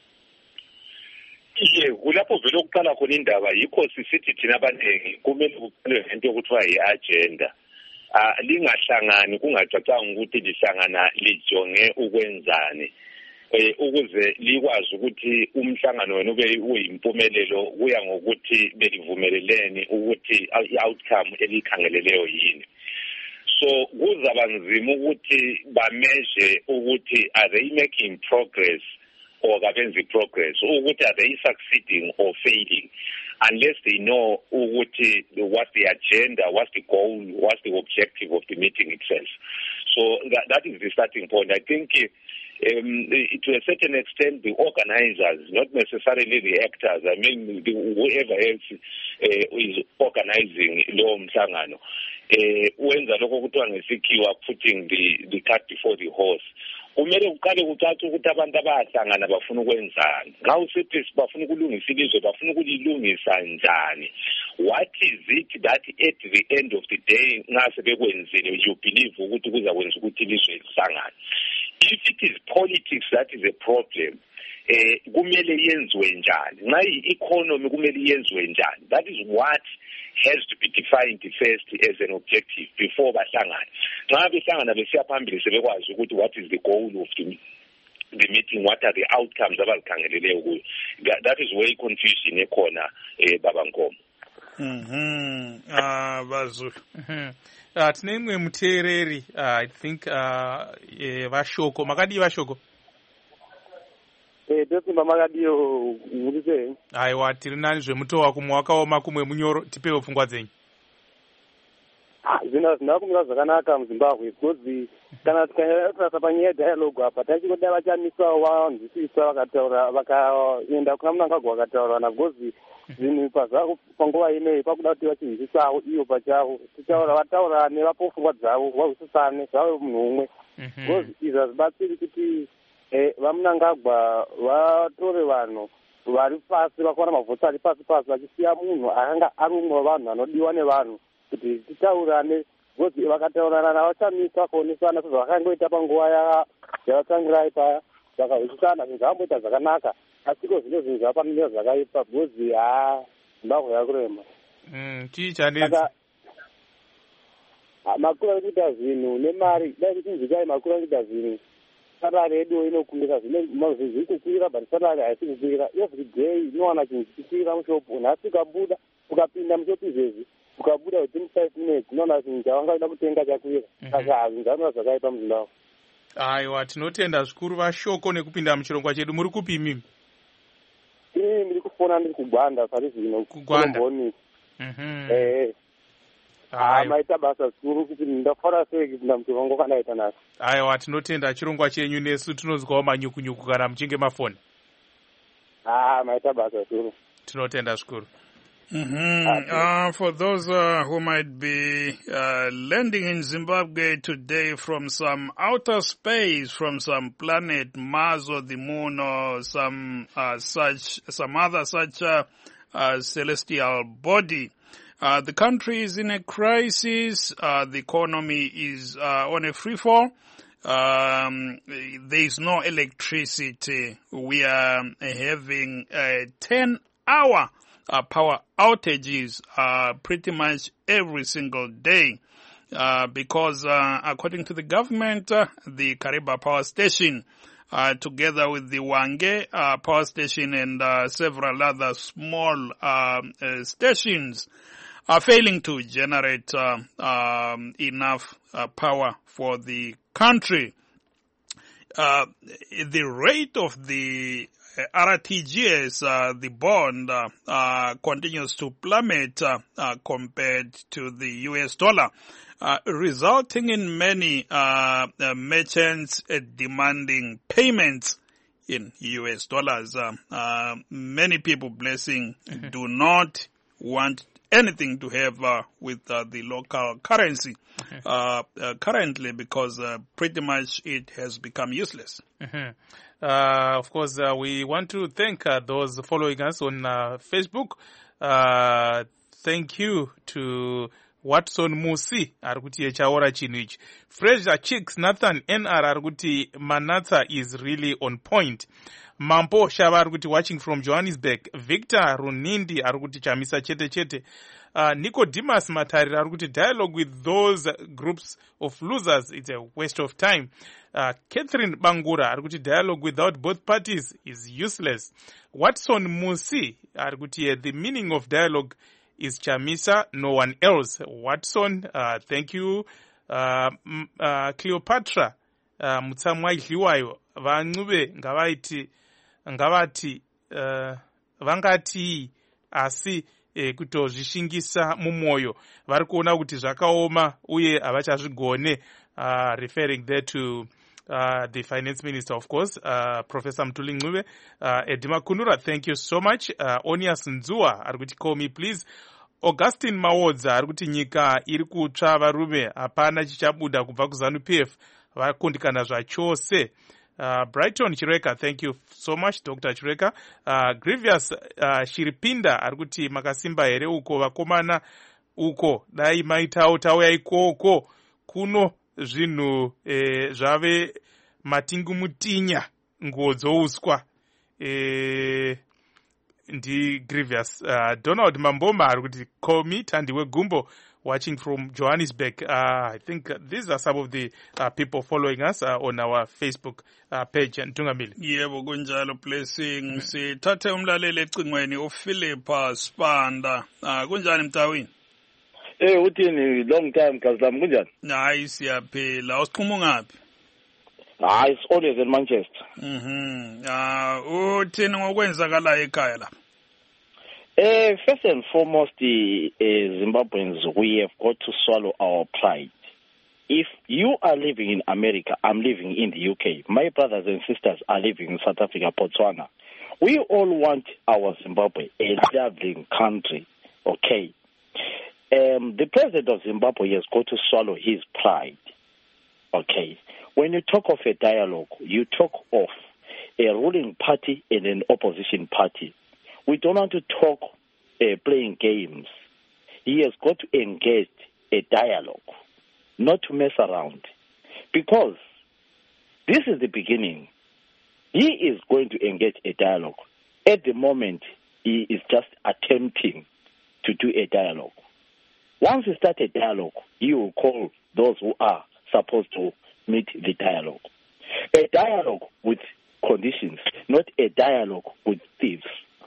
Iye kulapho vele ukuqala khona indaba yikho sisithi thina abaningi kumele kuqale ngento okuthiwa yi-agenda. Ah lingahlangani kungacacanga ukuthi lihlangana lijonge ukwenzani eh ukuze likwazi ukuthi umhlangano wenu ube uyimpumelelo kuya ngokuthi belivumelelene ukuthi i-outcome elikhangeleleyo yini. So kuzaba nzima ukuthi bameasure ukuthi are they making progress or kabenzi progress ukuthi are they succeeding or failing unless they know ukuthi what's the agenda, what's the goal, what's the objective of the meeting itself. So that, that is the starting point. I think um, to a certain extent the organizers, not necessarily the actors, I mean the, whoever else uh, is organizing lo mhlangano wenza lokho kuthiwa ngesikhiwa putting the, the cart before the horse. Kumele uqale ucace ukuthi abantu abahlangana bafuna ukwenzani. Nxa usithi bafuna ukulungisa ilizwe bafuna ukulilungisa njani. What is it that at the end of the day nxa sebekwenzile you believe ukuthi kuzakwenza ukuthi ilizwe lihlangane? If it is politics that is a problem, eh kumele yenziwe njani? Nxa i-economy kumele yenziwe njani? That is what has to be defined first as an objective before bahlangana. Nxa behlangana besiya phambili sebekwazi ukuthi what is the goal of the, the meeting, what are the outcomes abalikhangeleleyo kuyo. That is where confusion ekhona eh baba Nkomo. Mhm. Ah bazulu. Mhm. Ah tine imwe muteereri I think uh eh vashoko makadi vashoko. Eh tosimba makadiyo ngudise. Aiwa tiri nani zvemutowa kumwe wakaoma kumwe munyoro tipewo pfungwa dzenyu. zvino zvina kumira zvakanaka muZimbabwe because kana tikatarisa panyaya yedialogue apa tachikoda vachamisawo vanzwisisa vakataura vakaenda kuna Mnangagwa vakataura na because zvinhu pazvavo panguva inoyi pakuda kuti vachinzwisawo iyo pachavo tichaura vataura nevapofungwa dzavo vazwisisane zvave munhu umwe because izvi hazvibatsiri kuti vaMnangagwa vatore vanhu vari pasi vakaona mavhotsi ari pasi pasi vachisiya munhu akanga ari umwe wavanhu anodiwa nevanhu kuti titaurane because vakataurana navachamisa vakaonesana sezvavakangoita panguva yavatangirai paya vakazwisisana zvinhu zvavamboita zvakanaka asi ko zvino zvinhu zvapanira zvakaipa because ha Zimbabwe yakurema chii chanetsa saka makuru ari kuita zvinhu nemari dai kuchinzikai makuru ari kuita zvinhu salari yedu inokwira zvine zviri kukwira but salari haisi kukwira every day inowana chinhu chichikwira mushopu nhasi ukabuda ukapinda mushopu izvezvi ukabuda within five minutes unoona chinhu chavangaida kutenga chakwira saka hazvinhu zvakanora zvakaipa muZimbabwe. Aiwa, tinotenda zvikuru vashoko nekupinda muchirongwa chedu. Muri kupi imimi? Ini ndiri kufona ndiri kugwanda pari zvino kugwanda. Mhm. Eh. Ah, maita basa zikuru kuti ndafara sei kupinda muchirongwa kana ita naso. Aiwa, tinotenda chirongwa chenyu nesu tinozwawo manyukunyuku kana muchinge mafoni. Ah, maita basa zikuru. Tinotenda zvikuru. Mm-hmm. Uh, for those uh, who might be uh, landing in Zimbabwe today from some outer space, from some planet, Mars or the Moon or some uh, such, some other such uh, uh, celestial body, uh, the country is in a crisis. Uh, the economy is uh, on a free fall. Um, there is no electricity. We are having a ten-hour Uh, power outages uh, pretty much every single day uh, because uh, according to the government, uh, the Kariba power station uh, together with the Wange uh, power station and uh, several other small uh, uh, stations are failing to generate uh, um, enough uh, power for the country. Uh, the rate of the R T G S, uh, the bond, uh, uh, continues to plummet uh, uh, compared to the U S dollar, uh, resulting in many uh, uh, merchants uh, demanding payments in U S dollars. Uh, uh, many people, blessing, mm-hmm. do not want anything to have uh, with uh, the local currency mm-hmm. uh, uh, currently because uh, pretty much it has become useless. Mm-hmm. Uh, of course, uh, we want to thank uh, those following us on uh, Facebook. Uh, thank you to Watson Musi, arikuti echaora chinhu ichi. Fraser Chicks, Nathan N R arikuti Manatsa is really on point. Mampo Shava arikuti watching from Johannesburg. Victor Runindi arikuti chamisa chete chete. Uh, Nicodemus Matari arikuti dialogue with those groups of losers, it's a waste of time. Uh, Catherine Bangura arikuti dialogue without both parties is useless. Watson Musi arikuti the meaning of dialogue is chamisa, no one else. Watson, uh, thank you. Uh, uh, Cleopatra uh, mutsamwa idliwayo vanube ngavaiti ngavati uh, vangati asi eh, kutozvishingisa mumwoyo vari kuona kuti zvakaoma uye havachazvigone, uh, referring there to Uh, the finance minister, of course, uh, Professor Mtuli Ncube. uh, Edima Kunura, thank you so much. uh, Onias Nzua arikuti call me please. Augustine Mawodza arikuti nyika iri kutsva varume hapana chichabuda kubva kuZANU P F, vakundikana zvachose. Uh, Brighton Chireka, thank you so much, Doctor Chireka. uh, Grievous uh, Shiripinda arikuti makasimba here uko vakomana uko dai maitawo tawo yaikoko kuno zvinhu eh, zvave matingumutinya nguo dzouswa. eh, ndi Grievous. uh, Donald Mamboma arikuti call me Tandiwe Gumbo watching from Johannesburg. uh, I think these are some of the uh, people following us uh, on our Facebook uh, page. Ntungamili. Yebo kunjalo blessing. Sithathe umlaleli ecingweni uPhilip Spanda. uh, kunjani Mtawini? Eh uthini long time kazam kunjani? Hayi siyaphila. Usiqhuma ngaphi? Ah, it's always in Manchester. Mhm. Ah, uthini ngokwenzakala ekhaya la? Uh, first and foremost, the uh, Zimbabweans, we have got to swallow our pride. If you are living in America, I'm living in the U K. My brothers and sisters are living in South Africa, Botswana. We all want our Zimbabwe a loving country, okay? Um, the president of Zimbabwe has got to swallow his pride, okay? When you talk of a dialogue, you talk of a ruling party and an opposition party. We don't want to talk uh, playing games. He has got to engage a dialogue, not to mess around. Because this is the beginning. He is going to engage a dialogue. At the moment, he is just attempting to do a dialogue. Once he starts a dialogue, he will call those who are supposed to meet the dialogue. A dialogue with conditions, not a dialogue with thieves.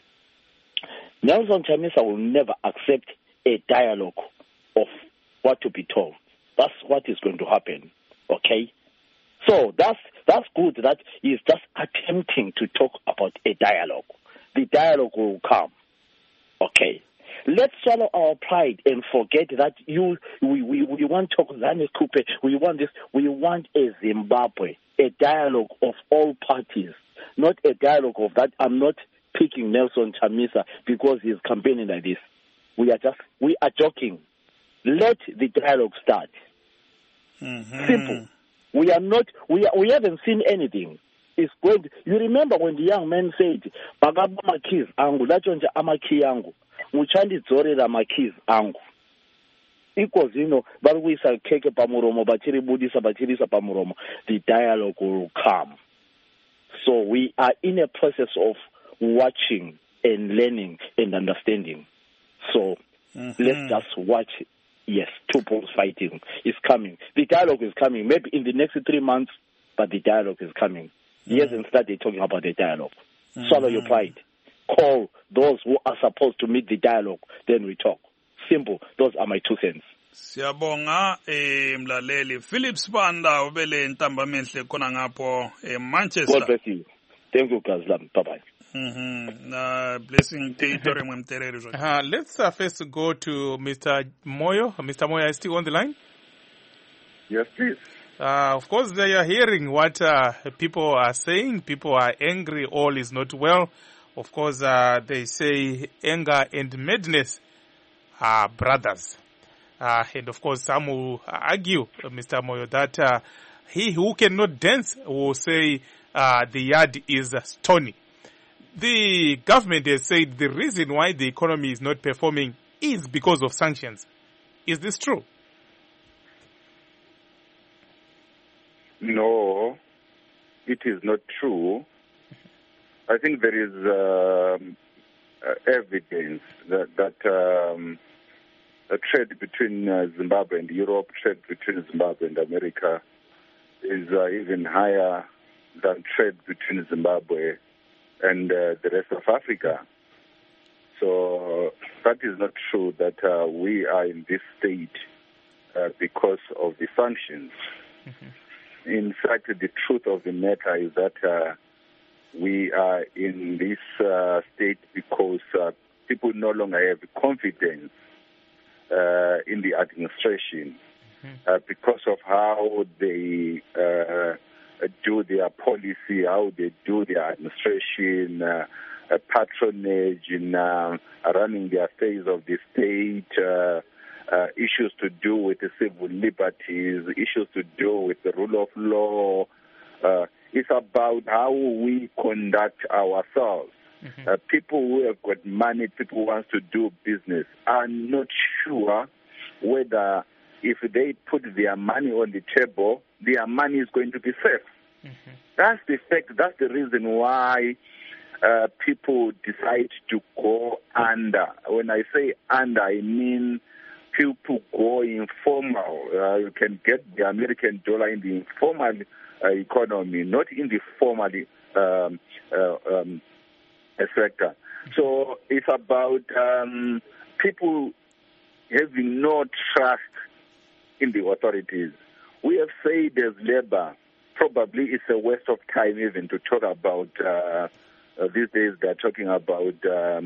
Nelson Chamisa will never accept a dialogue of what to be told. That's what is going to happen, okay? So that's that's good that he is just attempting to talk about a dialogue. The dialogue will come, okay? Let's swallow our pride and forget that you we, we, we want Thokozani Kupe, we want this, we want a Zimbabwe, a dialogue of all parties, not a dialogue of that. I'm not picking Nelson Chamisa because he's campaigning like this. We are just, we are joking. Let the dialogue start. Mm-hmm. Simple. We are not, we are, we haven't seen anything. It's going to, you remember when the young man said, Bagaba makis angu, lachonja amaki angu, muchandi zorera makis angu. Because, you know, barwisa keke pamuromo, bachiri budisa, bachirisa pamuromo, the dialogue will come. So we are in a process of watching and learning and understanding. So mm-hmm. let's just watch. Yes, two poles fighting is coming. The dialogue is coming. Maybe in the next three months, but the dialogue is coming. He mm-hmm. hasn't started talking about the dialogue. Mm-hmm. Swallow your pride. Call those who are supposed to meet the dialogue. Then we talk. Simple. Those are my two cents. Siyabonga eh mlaleli Philip Sibanda ubele ntambamenhle khona ngapho e Manchester. God bless you. Thank you, Kazlam. Bye bye. Mm-hmm. Uh, blessing territory mwemtereri. Uh, let's uh, first go to Mister Moyo. Mister Moyo is still on the line? Yes, please. Uh, of course, they are hearing what uh, people are saying. People are angry. All is not well. Of course, uh, they say anger and madness are brothers. Uh, and of course, some will argue, uh, Mister Moyo, that uh, he who cannot dance will say uh, the yard is stony. The government has said the reason why the economy is not performing is because of sanctions. Is this true? No, it is not true. I think there is um, uh, evidence that, that um, a trade between uh, Zimbabwe and Europe, trade between Zimbabwe and America is uh, even higher than trade between Zimbabwe and uh, the rest of Africa. So that is not true that uh, we are in this state uh, because of the sanctions. Mm-hmm. In fact, the truth of the matter is that uh, we are in this uh, state because uh, people no longer have confidence uh, in the administration mm-hmm. uh, because of how they uh, do their policy, how they do their administration, uh, uh, patronage in uh, running the affairs of the state, uh, uh, issues to do with the civil liberties, issues to do with the rule of law. Uh, it's about how we conduct ourselves. Mm-hmm. Uh, people who have got money, people who want to do business are not sure whether if they put their money on the table, their money is going to be safe. Mm-hmm. That's the fact. That's the reason why uh, people decide to go under. When I say under, I mean people go informal. Uh, you can get the American dollar in the informal uh, economy, not in the formal um, uh, um, sector. So it's about um, people having no trust in the authorities. We have said as Labour, probably it's a waste of time even to talk about, uh, uh, these days they're talking about um,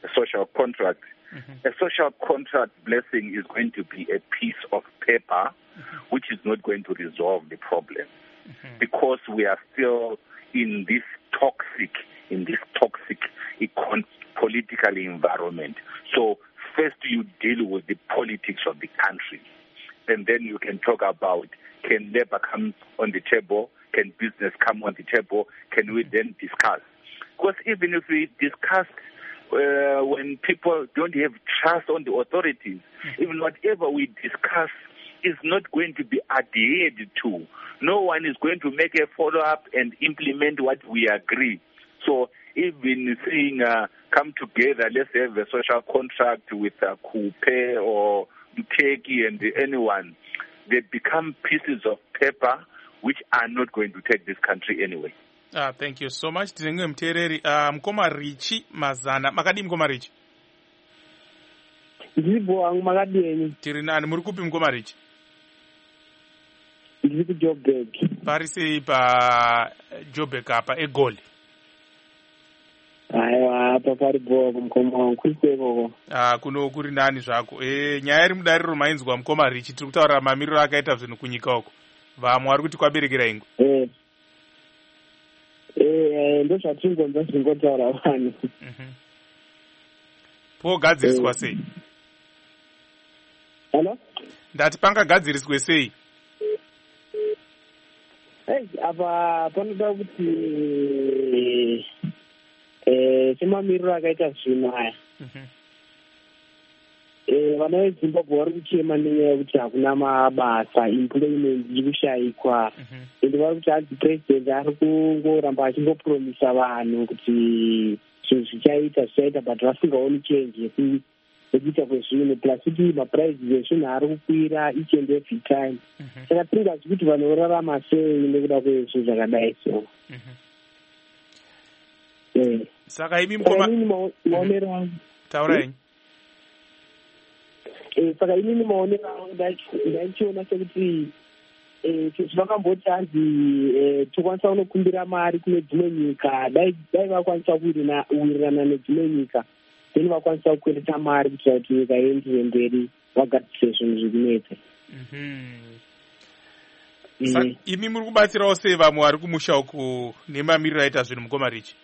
a social contract. Mm-hmm. A social contract, Blessing, is going to be a piece of paper mm-hmm. which is not going to resolve the problem mm-hmm. because we are still in this toxic, in this toxic econ- political environment. So first you deal with the politics of the country, and then you can talk about, can labor come on the table, can business come on the table, can we then discuss? Because even if we discuss uh, when people don't have trust on the authorities, mm-hmm. even whatever we discuss is not going to be adhered to. No one is going to make a follow-up and implement what we agree. So even saying, uh, come together, let's have a social contract with uh, Coupe or Muteki and anyone, they become pieces of paper which are not going to take this country anyway. Uh, thank you so much. Tinenge mtereri uh, mkoma Richi Mazana. Makadi mkoma Richi? Zibo wangu makadi. Tiri nani murikupi mkoma Richi? Zibo Joburg. Parise pa Joburg hapa egoli. Aiwa hapa pari bogo mkoma wangu kuiseko. Ah kuno kuri nani zvako. Eh nyaya iri mudariro mainzwa mkoma Richi tiri kutaura mamiriro akaita zvinhu kunyika uko. Vamwe vari kuti kwaberekera ingo. Eh. Eh ndo zvatingonza zvingotaura vanhu. Mhm. Pogadziriswa sei? Hello? Ndati pangagadziriswe sei? Hey, apa panoda kuti eh semamiriro akaita zvinhu aya. Mhm. Eh vana veZimbabwe vari kuchema nenyaya yekuti hakuna mabasa, employment iri kushayikwa. Ende vari kuti hanzi president ari kungoramba achingopromisa vanhu kuti zvinhu zvichaita zvichaita but vasingaoni change yekuita kwezvinhu, plus kuti mapuraises ezvinhu ari kukwira each and every time. Saka tingazi kuti vanhu vorarama sei nekuda kwezvinhu zvakadai so. Saka imi mkoma maonero angu taurai. Eh saka inini maonero angu ndaichiona sekuti eh zvakamboti hanzi eh tokwanisa kunokumbira mari kune dzimwe nyika, dai dai vakwanisa kuwirirana nedzimwe nyika, then vakwanisa kukwirisa mari kuitira kuti nyika ienderere mberi vagadzise zvinhu zviri kunetsa. Mhm. Imi muri kubatsirawo sei vamwe vari kumusha uku nemamiriro aita zvinhu mukoma Richi?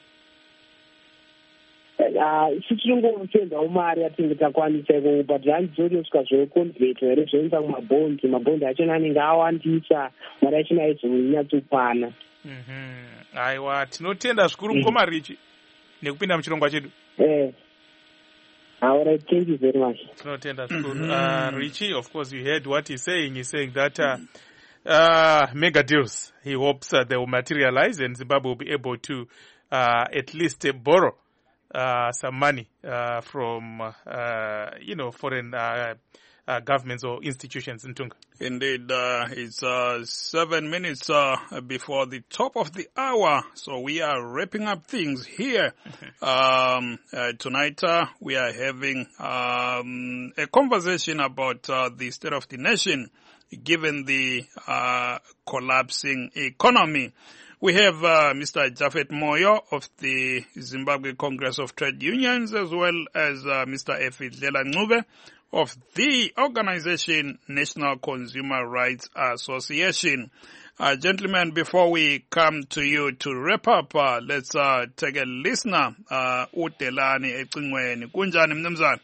isi tiringotsenzawo mari yatinenge takwanisa iko, but zvandizonosvika zvoconvert here zvoenda kumabhondi, mabhondi achona anenge awandisa, mari yachona aizonyatsokwana. Aiwa, tinotenda zvikuru mukoma Richi nekupinda muchirongwa chedu. Eh. All right, thank you very much. Tinotenda zvikuru. Uh, Richi, of course, you heard what he's saying. He's saying that uh, uh, mega deals, he hopes uh, they will materialize and Zimbabwe will be able to uh, at least uh, borrow Uh, some money uh, from, uh, you know, foreign uh, uh, governments or institutions in Tunga. Indeed, uh, it's uh, seven minutes uh, before the top of the hour, so we are wrapping up things here. um, uh, tonight uh, we are having um, a conversation about uh, the state of the nation, given the uh, collapsing economy. We have uh, Mister Japhet Moyo of the Zimbabwe Congress of Trade Unions, as well as uh, Mister Efidlela Ncube of the organization National Consumer Rights Association. Uh, gentlemen, before we come to you to wrap up, uh, let's uh, take a listener. Uh, Utelani Ecingweni. Kunjani mnumzana?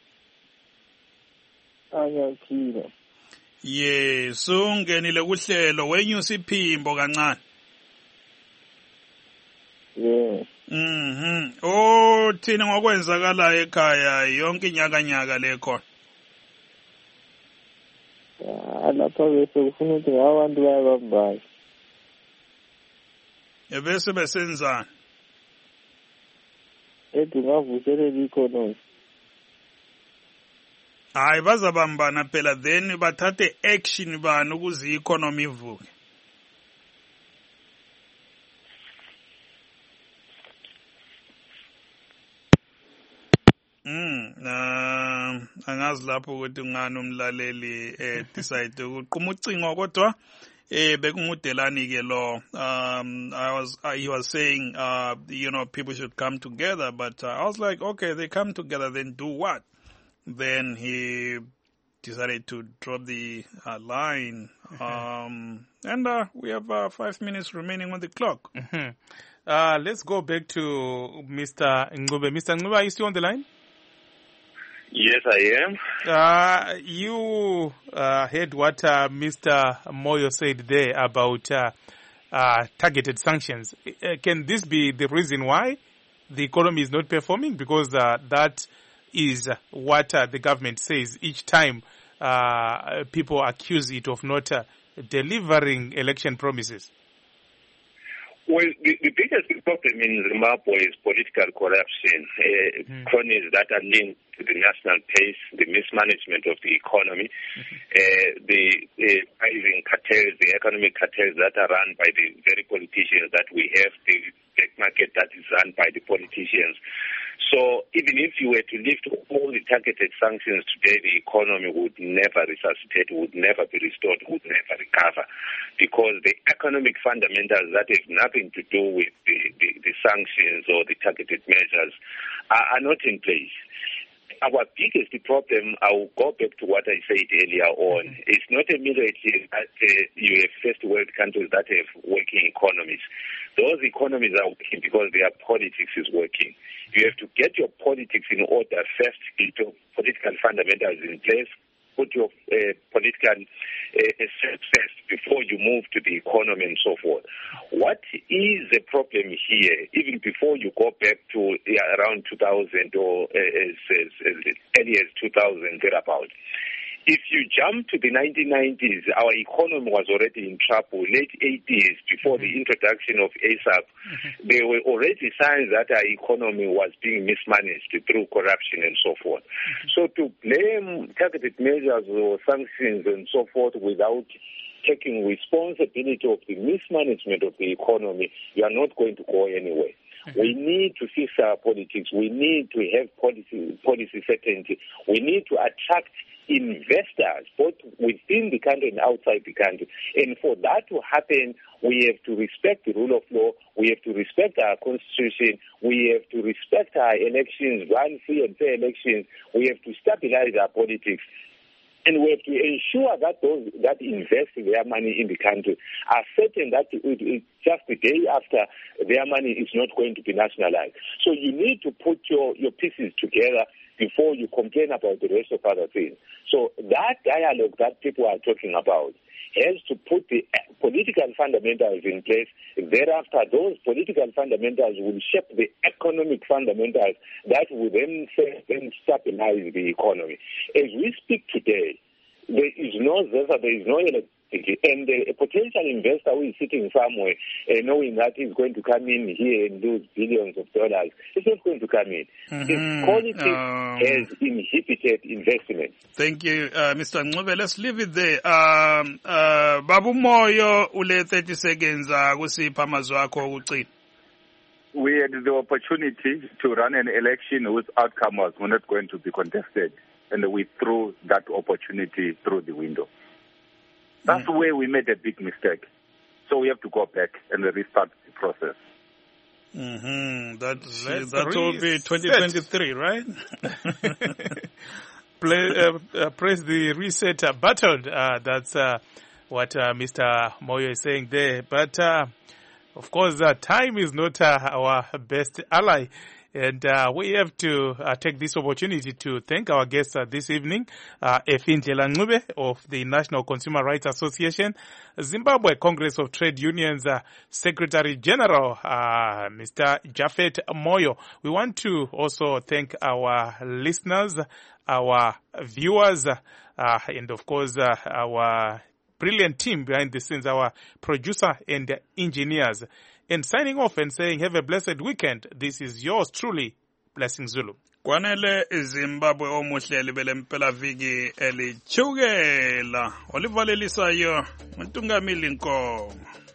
Ayaphila. Yes, ungenile kuhlelo wenyusa iphimbo kancane. Yeah. Mhm. Oh, thina ngokwenzakala ekhaya yonke inyaka nyaka lekhona. Ah, lapha bese kufuna ukuthi abantu bayabambaza. Ebese besenzana. Ethi ngavuselela economy. Hayi bazabambana phela then bathathe action bani ukuze i-economy ivuke. Mm, uh, angazi lapho ukuthi ngani umlaleli eh decide ukuqhuma ucingo kodwa Eh, bekungudelani ke lo. Um, I was, uh, he was saying, uh, you know, people should come together, but uh, I was like, okay, they come together, then do what? Then he decided to drop the uh, line. Um, and uh, we have uh, five minutes remaining on the clock. Mm-hmm. Uh, let's go back to Mister Ngube. Mister Ngube, are you still on the line? Yes, I am. Uh, you uh, heard what uh, Mister Moyo said there about uh, uh, targeted sanctions. Uh, can this be the reason why the economy is not performing? Because uh, that is what uh, the government says each time uh, people accuse it of not uh, delivering election promises. Well, the, the biggest problem in Zimbabwe is political corruption, uh, mm. cronies that are linked to the national pace, the mismanagement of the economy, mm-hmm. uh, the uh, rising cartels, the economic cartels that are run by the very politicians that we have, the black market that is run by the politicians. So even if you were to lift all the targeted sanctions today, the economy would never resuscitate, would never be restored, would never recover, because the economic fundamentals that have nothing to do with the, the, the sanctions or the targeted measures are, are not in place. Our biggest problem, I will go back to what I said earlier on, mm-hmm. it's not immediately that uh, you have first world countries that have working economies. Those economies are working because their politics is working. You have to get your politics in order first, get your political fundamentals in place, put your uh, political uh, first before you move to the economy and so forth. What is the problem here, even before you go back to uh, around two thousand or uh, as, as, as early as two thousand, thereabout? If you jump to the nineteen nineties, our economy was already in trouble. Late eighties, before mm-hmm. the introduction of A S A P, mm-hmm. there were already signs that our economy was being mismanaged through corruption and so forth. Mm-hmm. So to blame targeted measures or sanctions and so forth without taking responsibility of the mismanagement of the economy, you are not going to go anywhere. Mm-hmm. We need to fix our politics. We need to have policy, policy certainty. We need to attract investors, both within the country and outside the country. And for that to happen, we have to respect the rule of law. We have to respect our constitution. We have to respect our elections, run free and fair elections. We have to stabilize our politics. And we have to ensure that those that invest their money in the country are certain that it, it, just the day after their money is not going to be nationalized. So you need to put your, your pieces together before you complain about the rest of other things. So that dialogue that people are talking about has to put the political fundamentals in place. Thereafter, those political fundamentals will shape the economic fundamentals that will then, then stabilize the economy. As we speak today, there is no ZESA, there is no electricity, and a potential investor who is sitting somewhere uh, knowing that he's going to come in here and lose billions of dollars, it's not going to come in. Mm-hmm. His politics um, has inhibited investment. Thank you, uh, Mister Ngube. Let's leave it there. Um, uh, Babu Moyo, ule thirty seconds, uh, kusipha amazwi akho okucina. We had the opportunity to run an election whose outcome was not going to be contested, and we threw that opportunity through the window. That's mm. where we made a big mistake. So we have to go back and restart the process. Mm-hmm. That's, that will be twenty twenty-three, right? Play, uh, uh, press the reset uh, button. Uh, that's uh, what uh, Mister Moyo is saying there. But, uh, of course, uh, time is not uh, our best ally. And uh, we have to uh, take this opportunity to thank our guests uh, this evening, uh, Efindlela Ngube of the National Consumer Rights Association, Zimbabwe Congress of Trade Unions uh, Secretary General, uh, Mister Japhet Moyo. We want to also thank our listeners, our viewers, uh, and of course uh, our brilliant team behind the scenes, our producer and engineers. And signing off and saying, have a blessed weekend. This is yours truly, Blessing Zulu. Kwanele Zimbabwe omuhle libele mpela viki elichukela olivalelisayo Ntungamili Nkomo.